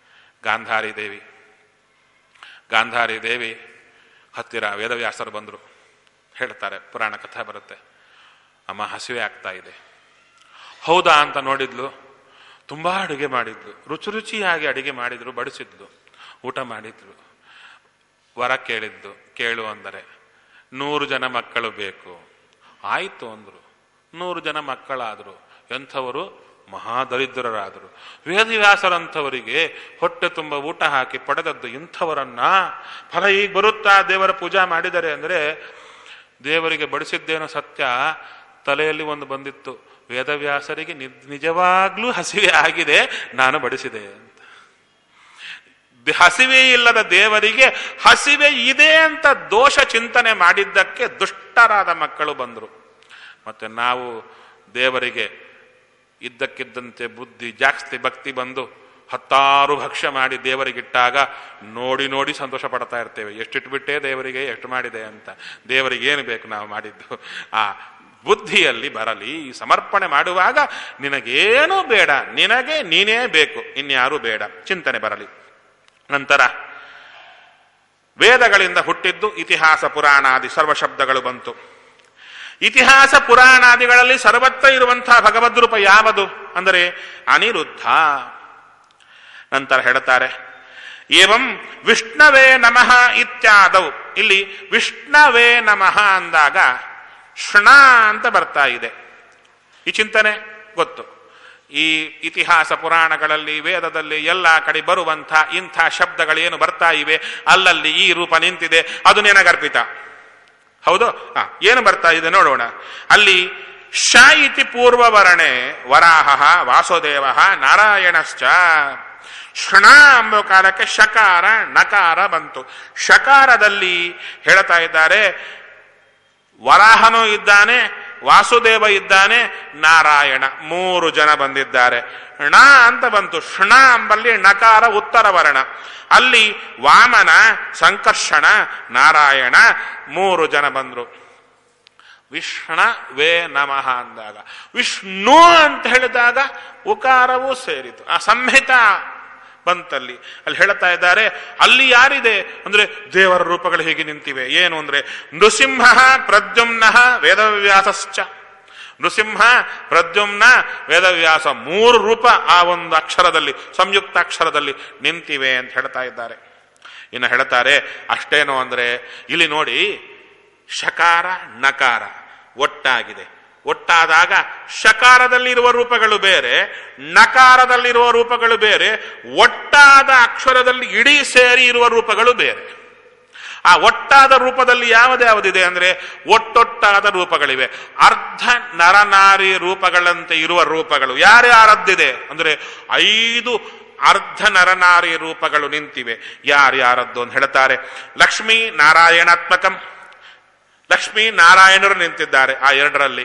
ಗಾಂಧಾರಿ ದೇವಿ ಹತ್ತಿರ ವೇದವ್ಯಾಸರು ಬಂದರು. ಹೇಳ್ತಾರೆ, ಪುರಾಣ ಕಥೆ ಬರುತ್ತೆ. ಅಮ್ಮ ಹಸಿವೆ ಆಗ್ತಾ ಇದೆ. ಹೌದಾ ಅಂತ ನೋಡಿದ್ಲು. ತುಂಬಾ ಅಡುಗೆ ಮಾಡಿದ್ಲು, ರುಚಿಯಾಗಿ ಅಡುಗೆ ಮಾಡಿದ್ರು, ಬಡಿಸಿದ್ಲು, ಊಟ ಮಾಡಿದ್ಲು. ವರ ಕೇಳಿದ್ದು, ಕೇಳು ಅಂದರೆ 100 ಜನ ಮಕ್ಕಳು ಬೇಕು. ಆಯಿತು ಅಂದ್ರು. 100 ಜನ ಮಕ್ಕಳಾದರು. ಎಂಥವರು? ಮಹಾದರಿದ್ರರಾದರು. ವೇದವ್ಯಾಸರಂಥವರಿಗೆ ಹೊಟ್ಟೆ ತುಂಬ ಊಟ ಹಾಕಿ ಪಡೆದದ್ದು ಇಂಥವರನ್ನ. ಫಲ ಈಗ ಬರುತ್ತಾ ದೇವರ ಪೂಜಾ ಮಾಡಿದರೆ ಅಂದರೆ, ದೇವರಿಗೆ ಬಡಿಸಿದ್ದೇನೋ ಸತ್ಯ, ತಲೆಯಲ್ಲಿ ಒಂದು ಬಂದಿತ್ತು, ವೇದವ್ಯಾಸರಿಗೆ ನಿಜವಾಗ್ಲೂ ಹಸಿವೆ ಆಗಿದೆ, ನಾನು ಬಡಿಸಿದೆ ಅಂತ. ಹಸಿವೆ ಇಲ್ಲದ ದೇವರಿಗೆ ಹಸಿವೆ ಇದೆ ಅಂತ ದೋಷ ಚಿಂತನೆ ಮಾಡಿದ್ದಕ್ಕೆ ದುಷ್ಟರಾದ ಮಕ್ಕಳು ಬಂದರು. ಮತ್ತೆ ನಾವು ದೇವರಿಗೆ ಇದ್ದಕ್ಕಿದ್ದಂತೆ ಬುದ್ಧಿ ಜಾಸ್ತಿ ಭಕ್ತಿ ಬಂದು 10 ಭಕ್ಷ್ಯ ಮಾಡಿ ದೇವರಿಗಿಟ್ಟಾಗ ನೋಡಿ ಸಂತೋಷ ಪಡ್ತಾ ಇರ್ತೇವೆ. ಎಷ್ಟಿಟ್ಬಿಟ್ಟೆ ದೇವರಿಗೆ, ಎಷ್ಟು ಮಾಡಿದೆ ಅಂತ. ದೇವರಿಗೆ ಏನು ಬೇಕು ನಾವು ಮಾಡಿದ್ದು? ಆ ಬುದ್ಧಿಯಲ್ಲಿ ಬರಲಿ. ಸಮರ್ಪಣೆ ಮಾಡುವಾಗ ನಿನಗೇನೂ ಬೇಡ, ನಿನಗೆ ನೀನೇ ಬೇಕು, ಇನ್ಯಾರೂ ಬೇಡ, ಚಿಂತನೆ ಬರಲಿ. ನಂತರ ವೇದಗಳಿಂದ ಹುಟ್ಟಿದ್ದು ಇತಿಹಾಸ ಪುರಾಣಾದಿ ಸರ್ವಶಬ್ದಗಳು ಬಂತು. ಇತಿಹಾಸ ಪುರಾಣಾದಿಗಳಲ್ಲಿ ಸರ್ವತ್ರ ಇರುವಂತಹ ಭಗವದ್ರೂಪ ಯಾವುದು ಅಂದರೆ ಅನಿರುದ್ಧ. ನಂತರ ಹೇಳ್ತಾರೆ, ಏವಂ ವಿಷ್ಣವೇ ನಮಃ ಇತ್ಯಾದವು. ಇಲ್ಲಿ ವಿಷ್ಣವೇ ನಮಃ ಅಂದಾಗ ಶ್ಣ ಅಂತ ಬರ್ತಾ ಇದೆ. ಈ ಚಿಂತನೆ ಗೊತ್ತು. ಈ ಇತಿಹಾಸ ಪುರಾಣಗಳಲ್ಲಿ ವೇದದಲ್ಲಿ ಎಲ್ಲ ಕಡೆ ಬರುವಂಥ ಇಂಥ ಶಬ್ದಗಳೇನು ಬರ್ತಾ ಇವೆ, ಅಲ್ಲಲ್ಲಿ ಈ ರೂಪ ನಿಂತಿದೆ, ಅದು ನಿನಗರ್ಪಿತ. ಹೌದು? ಏನು ಬರ್ತಾ ಇದೆ ನೋಡೋಣ. ಅಲ್ಲಿ ಶ ಇತಿ ಪೂರ್ವವರ್ಣೆ ವರಾಹ ವಾಸುದೇವ ನಾರಾಯಣಶ್ಚ. ಶ್ಣ ಎಂಬ ಕಾಲಕ್ಕೆ ಶಕಾರ ನಕಾರ ಬಂತು. ಶಕಾರದಲ್ಲಿ ಹೇಳ್ತಾ ಇದ್ದಾರೆ, ವರಾಹನೂ ಇದ್ದಾನೆ, ವಾಸುದೇವ ಇದ್ದಾನೆ, ನಾರಾಯಣ 3 ಜನ ಬಂದಿದ್ದಾರೆ. ಣ ಅಂತ ಬಂತು. ಶ್ಣ ಎಂಬಲ್ಲಿ ನಕಾರ ಉತ್ತರ ವರ್ಣ. ಅಲ್ಲಿ ವಾಮನ, ಸಂಕರ್ಷಣ, ನಾರಾಯಣ 3 ಜನ ಬಂದ್ರು. ವಿಷ್ಣವೇ ನಮಃ ಅಂದಾಗ, ವಿಷ್ಣು ಅಂತ ಹೇಳಿದಾಗ ಉಕಾರವೂ ಸೇರಿತು. ಆ ಸಂಹಿತ ಬಂತಲ್ಲಿ. ಅಲ್ಲಿ ಹೇಳ್ತಾ ಇದ್ದಾರೆ, ಅಲ್ಲಿ ಯಾರಿದೆ ಅಂದ್ರೆ ದೇವರ ರೂಪಗಳು ಹೇಗೆ ನಿಂತಿವೆ. ಏನು ಅಂದ್ರೆ ನೃಸಿಂಹ ಪ್ರದ್ಯುಮ್ನ ವೇದವ್ಯಾಸಶ್ಚ. ನೃಸಿಂಹ ಪ್ರದ್ಯುಮ್ನ ವೇದವ್ಯಾಸ 3 ರೂಪ ಆ ಒಂದು ಅಕ್ಷರದಲ್ಲಿ, ಸಂಯುಕ್ತ ಅಕ್ಷರದಲ್ಲಿ ನಿಂತಿವೆ ಅಂತ ಹೇಳ್ತಾ ಇದ್ದಾರೆ. ಇನ್ನು ಹೇಳ್ತಾರೆ, ಅಷ್ಟೇನೋ ಅಂದ್ರೆ ಇಲ್ಲಿ ನೋಡಿ, ಶಕಾರ ನಕಾರ ಒಟ್ಟಾಗಿದೆ. ಒಟ್ಟಾದಾಗ ಶಕಾರದಲ್ಲಿರುವ ರೂಪಗಳು ಬೇರೆ, ನಕಾರದಲ್ಲಿರುವ ರೂಪಗಳು ಬೇರೆ, ಒಟ್ಟಾದ ಅಕ್ಷರದಲ್ಲಿ ಇಡೀ ಸೇರಿ ಇರುವ ರೂಪಗಳು ಬೇರೆ. ಆ ಒಟ್ಟಾದ ರೂಪದಲ್ಲಿ ಯಾವುದ್ಯಾವುದಿದೆ ಅಂದ್ರೆ ಒಟ್ಟೊಟ್ಟಾದ ರೂಪಗಳಿವೆ. ಅರ್ಧ ನರನಾರಿ ರೂಪಗಳಂತೆ ಇರುವ ರೂಪಗಳು ಯಾರ್ಯಾರದ್ದಿದೆ ಅಂದ್ರೆ 5 ಅರ್ಧ ನರನಾರಿ ರೂಪಗಳು ನಿಂತಿವೆ. ಯಾರ್ಯಾರದ್ದು ಅಂತ ಹೇಳ್ತಾರೆ. ಲಕ್ಷ್ಮೀ ನಾರಾಯಣಾತ್ಮಕಂ, ಲಕ್ಷ್ಮೀ ನಾರಾಯಣರು ನಿಂತಿದ್ದಾರೆ ಆ 2ರಲ್ಲಿ.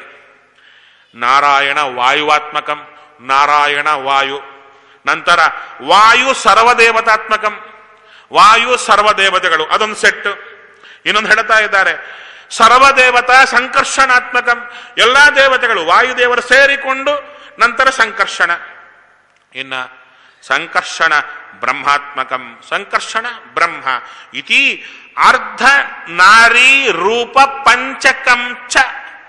ನಾರಾಯಣ ವಾಯುವಾತ್ಮಕಂ, ನಾರಾಯಣ ವಾಯು. ನಂತರ ವಾಯು ಸರ್ವದೇವತಾತ್ಮಕಂ, ವಾಯು ಸರ್ವದೇವತೆಗಳು, ಅದೊಂದು ಸೆಟ್. ಇನ್ನೊಂದು ಹೇಳ್ತಾ ಇದ್ದಾರೆ, ಸರ್ವದೇವತಾ ಸಂಕರ್ಷಣಾತ್ಮಕಂ, ಎಲ್ಲಾ ದೇವತೆಗಳು ವಾಯುದೇವರು ಸೇರಿಕೊಂಡು ನಂತರ ಸಂಕರ್ಷಣ. ಇನ್ನ ಸಂಕರ್ಷಣ ಬ್ರಹ್ಮಾತ್ಮಕಂ, ಸಂಕರ್ಷಣ ಬ್ರಹ್ಮ ಇತಿ ಅರ್ಧ ನಾರಿ ರೂಪ ಪಂಚಕಂ ಚ.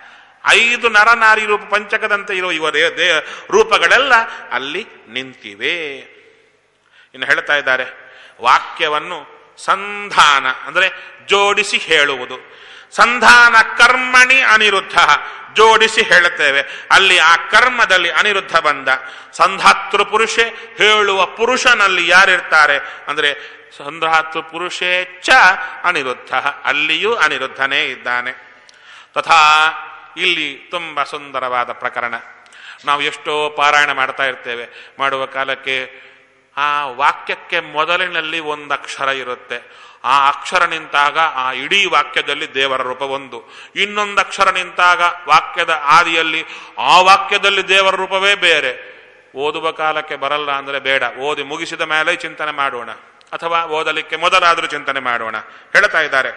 5 ನರನಾರಿ ರೂಪ ಪಂಚಕದಂತೆ ಇರೋ ಇವ ರೂಪಗಳೆಲ್ಲ ಅಲ್ಲಿ ನಿಂತಿವೆ. ಇನ್ನು ಹೇಳ್ತಾ ಇದ್ದಾರೆ, ವಾಕ್ಯವನ್ನು ಸಂಧಾನ ಅಂದ್ರೆ ಜೋಡಿಸಿ ಹೇಳುವುದು. ಸಂಧಾನ ಕರ್ಮಣಿ ಅನಿರುದ್ಧ, ಜೋಡಿಸಿ ಹೇಳುತ್ತೇವೆ. ಅಲ್ಲಿ ಆ ಕರ್ಮದಲ್ಲಿ ಅನಿರುದ್ಧ ಬಂದ. ಸಂಧಾತೃ ಪುರುಷೆ, ಹೇಳುವ ಪುರುಷನಲ್ಲಿ ಯಾರಿರ್ತಾರೆ ಅಂದ್ರೆ ಸಂಧ್ರಾತ್ ಪುರುಷೇ ಚ ಅನಿರುದ್ಧ, ಅಲ್ಲಿಯೂ ಅನಿರುದ್ಧನೇ ಇದ್ದಾನೆ. ತಥಾ ಇಲ್ಲಿ ತುಂಬ ಸುಂದರವಾದ ಪ್ರಕರಣ. ನಾವು ಎಷ್ಟೋ ಪಾರಾಯಣ ಮಾಡ್ತಾ ಇರ್ತೇವೆ. ಮಾಡುವ ಕಾಲಕ್ಕೆ ಆ ವಾಕ್ಯಕ್ಕೆ ಮೊದಲಿನಲ್ಲಿ ಒಂದು ಅಕ್ಷರ ಇರುತ್ತೆ. ಆ ಅಕ್ಷರ ನಿಂತಾಗ ಆ ಇಡೀ ವಾಕ್ಯದಲ್ಲಿ ದೇವರ ರೂಪ ಒಂದು. ಇನ್ನೊಂದು ಅಕ್ಷರ ನಿಂತಾಗ ವಾಕ್ಯದ ಆದಿಯಲ್ಲಿ ಆ ವಾಕ್ಯದಲ್ಲಿ ದೇವರ ರೂಪವೇ ಬೇರೆ. ಓದುವ ಕಾಲಕ್ಕೆ ಬರಲ್ಲ ಅಂದರೆ ಬೇಡ, ಓದಿ ಮುಗಿಸಿದ ಮೇಲೆ ಚಿಂತನೆ ಮಾಡೋಣ, ಅಥವಾ ಓದಲಿಕ್ಕೆ ಮೊದಲಾದರೂ ಚಿಂತನೆ ಮಾಡೋಣ. ಹೇಳ್ತಾ ಇದ್ದಾರೆ,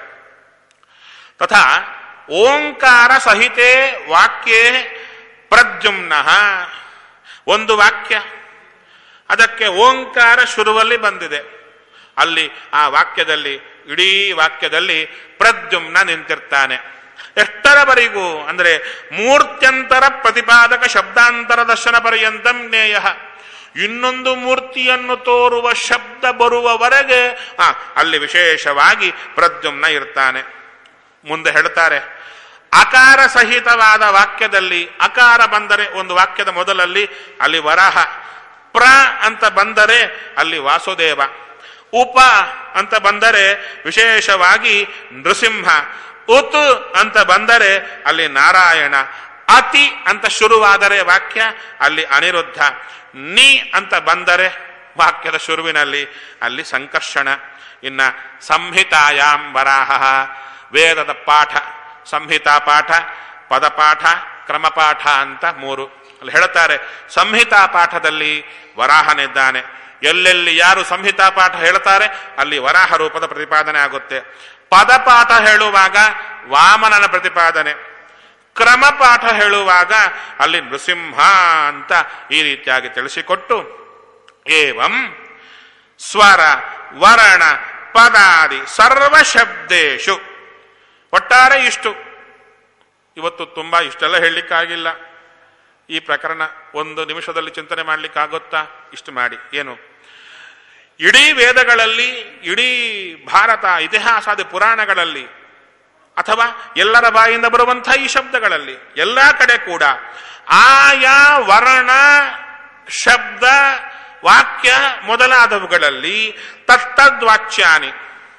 ತಥಾ ಓಂಕಾರ ಸಹಿತೇ ವಾಕ್ಯೇ ಪ್ರದ್ಯುಮ್ನ. ಒಂದು ವಾಕ್ಯ, ಅದಕ್ಕೆ ಓಂಕಾರ ಶುರುವಲ್ಲಿ ಬಂದಿದೆ. ಅಲ್ಲಿ ಆ ವಾಕ್ಯದಲ್ಲಿ, ಇಡೀ ವಾಕ್ಯದಲ್ಲಿ ಪ್ರದ್ಯುಮ್ನ ನಿಂತಿರ್ತಾನೆ. ಎಷ್ಟರವರೆಗೂ ಅಂದರೆ ಮೂರ್ತ್ಯಂತರ ಪ್ರತಿಪಾದಕ ಶಬ್ದಾಂತರ ದರ್ಶನ ಪರ್ಯಂತಂ ಜ್ಞೇಯ. ಇನ್ನೊಂದು ಮೂರ್ತಿಯನ್ನು ತೋರುವ ಶಬ್ದ ಬರುವವರೆಗೆ ಅಲ್ಲಿ ವಿಶೇಷವಾಗಿ ಪ್ರದ್ಯುಮ್ನ ಇರ್ತಾನೆ. ಮುಂದೆ ಹೇಳ್ತಾರೆ, ಅಕಾರ ಸಹಿತವಾದ ವಾಕ್ಯದಲ್ಲಿ ಅಕಾರ ಬಂದರೆ ಒಂದು ವಾಕ್ಯದ ಮೊದಲಲ್ಲಿ ಅಲ್ಲಿ ವರಾಹ, ಪ್ರ ಅಂತ ಬಂದರೆ ಅಲ್ಲಿ ವಾಸುದೇವ, ಉಪ ಅಂತ ಬಂದರೆ ವಿಶೇಷವಾಗಿ ನೃಸಿಂಹ, ಉತ್ ಅಂತ ಬಂದರೆ ಅಲ್ಲಿ ನಾರಾಯಣ, ಅತಿ ಅಂತ ಶುರುವಾದರೆ ವಾಕ್ಯ ಅಲ್ಲಿ ಅನಿರುದ್ಧ, ನಿ ಅಂತ ಬಂದರೆ ವಾಕ್ಯದ ಶುರುವಿನಲ್ಲಿ ಅಲ್ಲಿ ಸಂಕರ್ಷಣ. ಇನ್ನ ಸಂಹಿತಾಯಾಂ ವರಾಹ, ವೇದದ ಪಾಠ, ಸಂಹಿತಾ ಪಾಠ, ಪದಪಾಠ, ಕ್ರಮಪಾಠ ಅಂತ ಮೂರು. ಅಲ್ಲಿ ಹೇಳ್ತಾರೆ, ಸಂಹಿತಾ ಪಾಠದಲ್ಲಿ ವರಾಹನಿದ್ದಾನೆ. ಎಲ್ಲೆಲ್ಲಿ ಯಾರು ಸಂಹಿತಾ ಪಾಠ ಹೇಳ್ತಾರೆ ಅಲ್ಲಿ ವರಾಹ ರೂಪದ ಪ್ರತಿಪಾದನೆ ಆಗುತ್ತೆ. ಪದಪಾಠ ಹೇಳುವಾಗ ವಾಮನನ ಪ್ರತಿಪಾದನೆ, ಕ್ರಮಪಾಠ ಹೇಳುವಾಗ ಅಲ್ಲಿ ನೃಸಿಂಹ ಅಂತ ಈ ರೀತಿಯಾಗಿ ತಿಳಿಸಿಕೊಟ್ಟು, ಏವಂ ಸ್ವರ ವರ್ಣ ಪದಾದಿ ಸರ್ವಶಬ್ದೇಶು. ಒಟ್ಟಾರೆ ಇಷ್ಟು. ಇವತ್ತು ತುಂಬಾ ಇಷ್ಟೆಲ್ಲ ಹೇಳಲಿಕ್ಕಾಗಿಲ್ಲ. ಈ ಪ್ರಕರಣ ಒಂದು ನಿಮಿಷದಲ್ಲಿ ಚಿಂತನೆ ಮಾಡಲಿಕ್ಕಾಗುತ್ತಾ? ಇಷ್ಟು ಮಾಡಿ ಏನು, ಇಡೀ ವೇದಗಳಲ್ಲಿ, ಇಡೀ ಭಾರತ ಇತಿಹಾಸದ ಪುರಾಣಗಳಲ್ಲಿ, ಅಥವಾ ಎಲ್ಲರ ಬಾಯಿಂದ ಬರುವಂಥ ಈ ಶಬ್ದಗಳಲ್ಲಿ ಎಲ್ಲ ಕಡೆ ಕೂಡ ಆಯಾ ವರ್ಣ ಶಬ್ದ ವಾಕ್ಯ ಮೊದಲಾದವುಗಳಲ್ಲಿ ತತ್ತದ್ವಾಚ್ಯಾನಿ,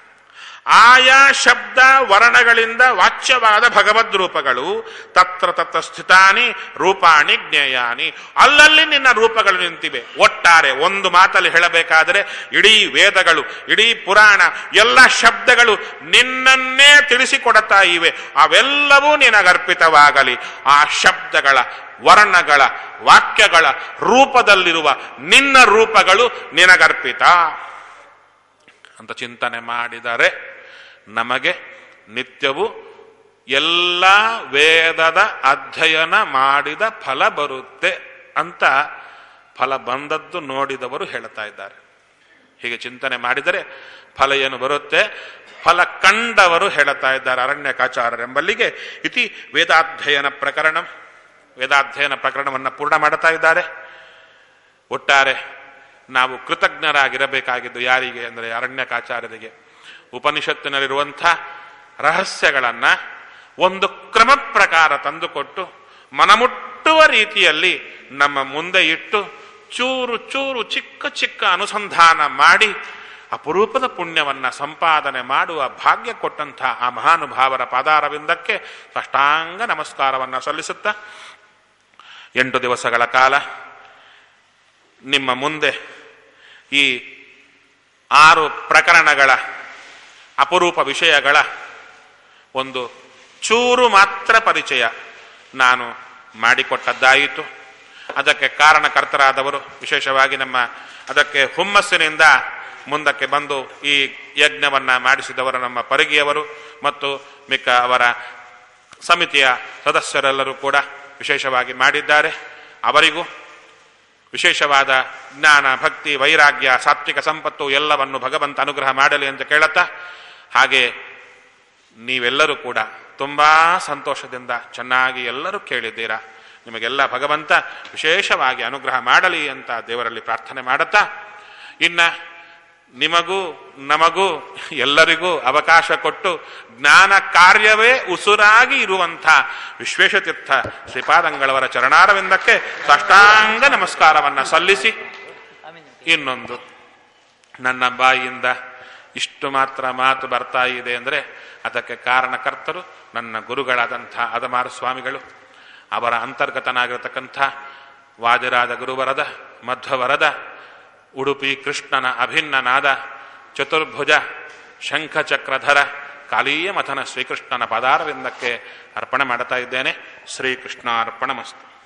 ಆಯಾ ಶಬ್ದ ವರ್ಣಗಳಿಂದ ವಾಚ್ಯವಾದ ಭಗವದ್ ರೂಪಗಳು, ತತ್ರ ತತ್ರ ಸ್ಥಿತಾನಿ ರೂಪಾಣಿ ಜ್ಞೇಯಾನಿ, ಅಲ್ಲಲ್ಲಿ ನಿನ್ನ ರೂಪಗಳು ನಿಂತಿವೆ. ಒಟ್ಟಾರೆ ಒಂದು ಮಾತಲ್ಲಿ ಹೇಳಬೇಕಾದರೆ ಇಡೀ ವೇದಗಳು, ಇಡೀ ಪುರಾಣ, ಎಲ್ಲ ಶಬ್ದಗಳು ನಿನ್ನನ್ನೇ ತಿಳಿಸಿಕೊಡುತ್ತಾ ಇವೆ. ಅವೆಲ್ಲವೂ ನಿನಗರ್ಪಿತವಾಗಲಿ. ಆ ಶಬ್ದಗಳ, ವರ್ಣಗಳ, ವಾಕ್ಯಗಳ ರೂಪದಲ್ಲಿರುವ ನಿನ್ನ ರೂಪಗಳು ನಿನಗರ್ಪಿತ ಅಂತ ಚಿಂತನೆ ಮಾಡಿದರೆ ನಮಗೆ ನಿತ್ಯವೂ ಎಲ್ಲ ವೇದದ ಅಧ್ಯಯನ ಮಾಡಿದ ಫಲ ಬರುತ್ತೆ ಅಂತ ಫಲ ಬಂದದ್ದು ನೋಡಿದವರು ಹೇಳ್ತಾ ಇದ್ದಾರೆ. ಹೀಗೆ ಚಿಂತನೆ ಮಾಡಿದರೆ ಫಲ ಏನು ಬರುತ್ತೆ, ಫಲ ಕಂಡವರು ಹೇಳ್ತಾ ಇದ್ದಾರೆ ಅರಣ್ಯಕಾಚಾರ್ಯರೆಂಬಲ್ಲಿಗೆ. ಇತಿ ವೇದಾಧ್ಯಯನ ಪ್ರಕರಣ. ವೇದಾಧ್ಯಯನ ಪ್ರಕರಣವನ್ನು ಪೂರ್ಣ ಮಾಡುತ್ತಾ ಇದ್ದಾರೆ. ಒಟ್ಟಾರೆ ನಾವು ಕೃತಜ್ಞರಾಗಿರಬೇಕಾಗಿದ್ದು ಯಾರಿಗೆ ಅಂದರೆ ಅರಣ್ಯಕಾಚಾರ್ಯರಿಗೆ. ಉಪನಿಷತ್ತಿನಲ್ಲಿರುವಂಥ ರಹಸ್ಯಗಳನ್ನು ಒಂದು ಕ್ರಮ ಪ್ರಕಾರ ತಂದುಕೊಟ್ಟು ಮನಮುಟ್ಟುವ ರೀತಿಯಲ್ಲಿ ನಮ್ಮ ಮುಂದೆ ಇಟ್ಟು ಚೂರು ಚೂರು ಚಿಕ್ಕ ಚಿಕ್ಕ ಅನುಸಂಧಾನ ಮಾಡಿ ಅಪರೂಪದ ಪುಣ್ಯವನ್ನು ಸಂಪಾದನೆ ಮಾಡುವ ಭಾಗ್ಯ ಕೊಟ್ಟಂಥ ಆ ಮಹಾನುಭಾವರ ಪಾದಾರವಿಂದಕ್ಕೆ ಸಾಷ್ಟಾಂಗ ನಮಸ್ಕಾರವನ್ನು ಸಲ್ಲಿಸುತ್ತಾ 8 ದಿವಸಗಳ ಕಾಲ ನಿಮ್ಮ ಮುಂದೆ ಈ 6 ಪ್ರಕರಣಗಳ ಅಪರೂಪ ವಿಷಯಗಳ ಒಂದು ಚೂರು ಮಾತ್ರ ಪರಿಚಯ ನಾನು ಮಾಡಿಕೊಟ್ಟದ್ದಾಯಿತು. ಅದಕ್ಕೆ ಕಾರಣಕರ್ತರಾದವರು ವಿಶೇಷವಾಗಿ ಅದಕ್ಕೆ ಹುಮ್ಮಸ್ಸಿನಿಂದ ಮುಂದಕ್ಕೆ ಬಂದು ಈ ಯಜ್ಞವನ್ನು ಮಾಡಿಸಿದವರು ನಮ್ಮ ಪರಿಗಿಯವರು ಮತ್ತು ಮಿಕ್ಕ ಅವರ ಸಮಿತಿಯ ಸದಸ್ಯರೆಲ್ಲರೂ ಕೂಡ ವಿಶೇಷವಾಗಿ ಮಾಡಿದ್ದಾರೆ. ಅವರಿಗೂ ವಿಶೇಷವಾದ ಜ್ಞಾನ, ಭಕ್ತಿ, ವೈರಾಗ್ಯ, ಸಾತ್ವಿಕ ಸಂಪತ್ತು ಎಲ್ಲವನ್ನು ಭಗವಂತ ಅನುಗ್ರಹ ಮಾಡಲಿ ಅಂತ ಕೇಳುತ್ತಾ, ಹಾಗೆ ನೀವೆಲ್ಲರೂ ಕೂಡ ತುಂಬಾ ಸಂತೋಷದಿಂದ ಚೆನ್ನಾಗಿ ಎಲ್ಲರೂ ಕೇಳಿದ್ದೀರಾ. ನಿಮಗೆಲ್ಲ ಭಗವಂತ ವಿಶೇಷವಾಗಿ ಅನುಗ್ರಹ ಮಾಡಲಿ ಅಂತ ದೇವರಲ್ಲಿ ಪ್ರಾರ್ಥನೆ ಮಾಡುತ್ತಾ, ಇನ್ನು ನಿಮಗೂ ನಮಗೂ ಎಲ್ಲರಿಗೂ ಅವಕಾಶ ಕೊಟ್ಟು ಜ್ಞಾನ ಕಾರ್ಯವೇ ಉಸುರಾಗಿ ಇರುವಂಥ ವಿಶ್ವೇಶತೀರ್ಥ ಶ್ರೀಪಾದಂಗಳವರ ಚರಣಾರವಿಂದಕ್ಕೆ ಸಾಷ್ಟಾಂಗ ನಮಸ್ಕಾರವನ್ನು ಸಲ್ಲಿಸಿ, ಇನ್ನೊಂದು ನನ್ನ ಬಾಯಿಯಿಂದ ಇಷ್ಟು ಮಾತ್ರ ಮಾತು ಬರ್ತಾ ಇದೆ ಅಂದರೆ ಅದಕ್ಕೆ ಕಾರಣಕರ್ತರು ನನ್ನ ಗುರುಗಳಾದಂಥ ಅದಮಾರ ಸ್ವಾಮಿಗಳು. ಅವರ ಅಂತರ್ಗತನಾಗಿರತಕ್ಕಂಥ ವಾದಿರಾಜ ಗುರುವರದ ಮಧ್ವವರದ ಉಡುಪಿ ಕೃಷ್ಣನ ಅಭಿನ್ನನಾದ ಚತುರ್ಭುಜ ಶಂಖಚಕ್ರಧರ ಕಾಲೀಯ ಮಥನ ಶ್ರೀಕೃಷ್ಣನ ಪದಾರವಿಂದಕ್ಕೆ ಅರ್ಪಣೆ ಮಾಡ್ತಾ ಇದ್ದೇನೆ. ಶ್ರೀಕೃಷ್ಣಾರ್ಪಣಮಸ್ತು.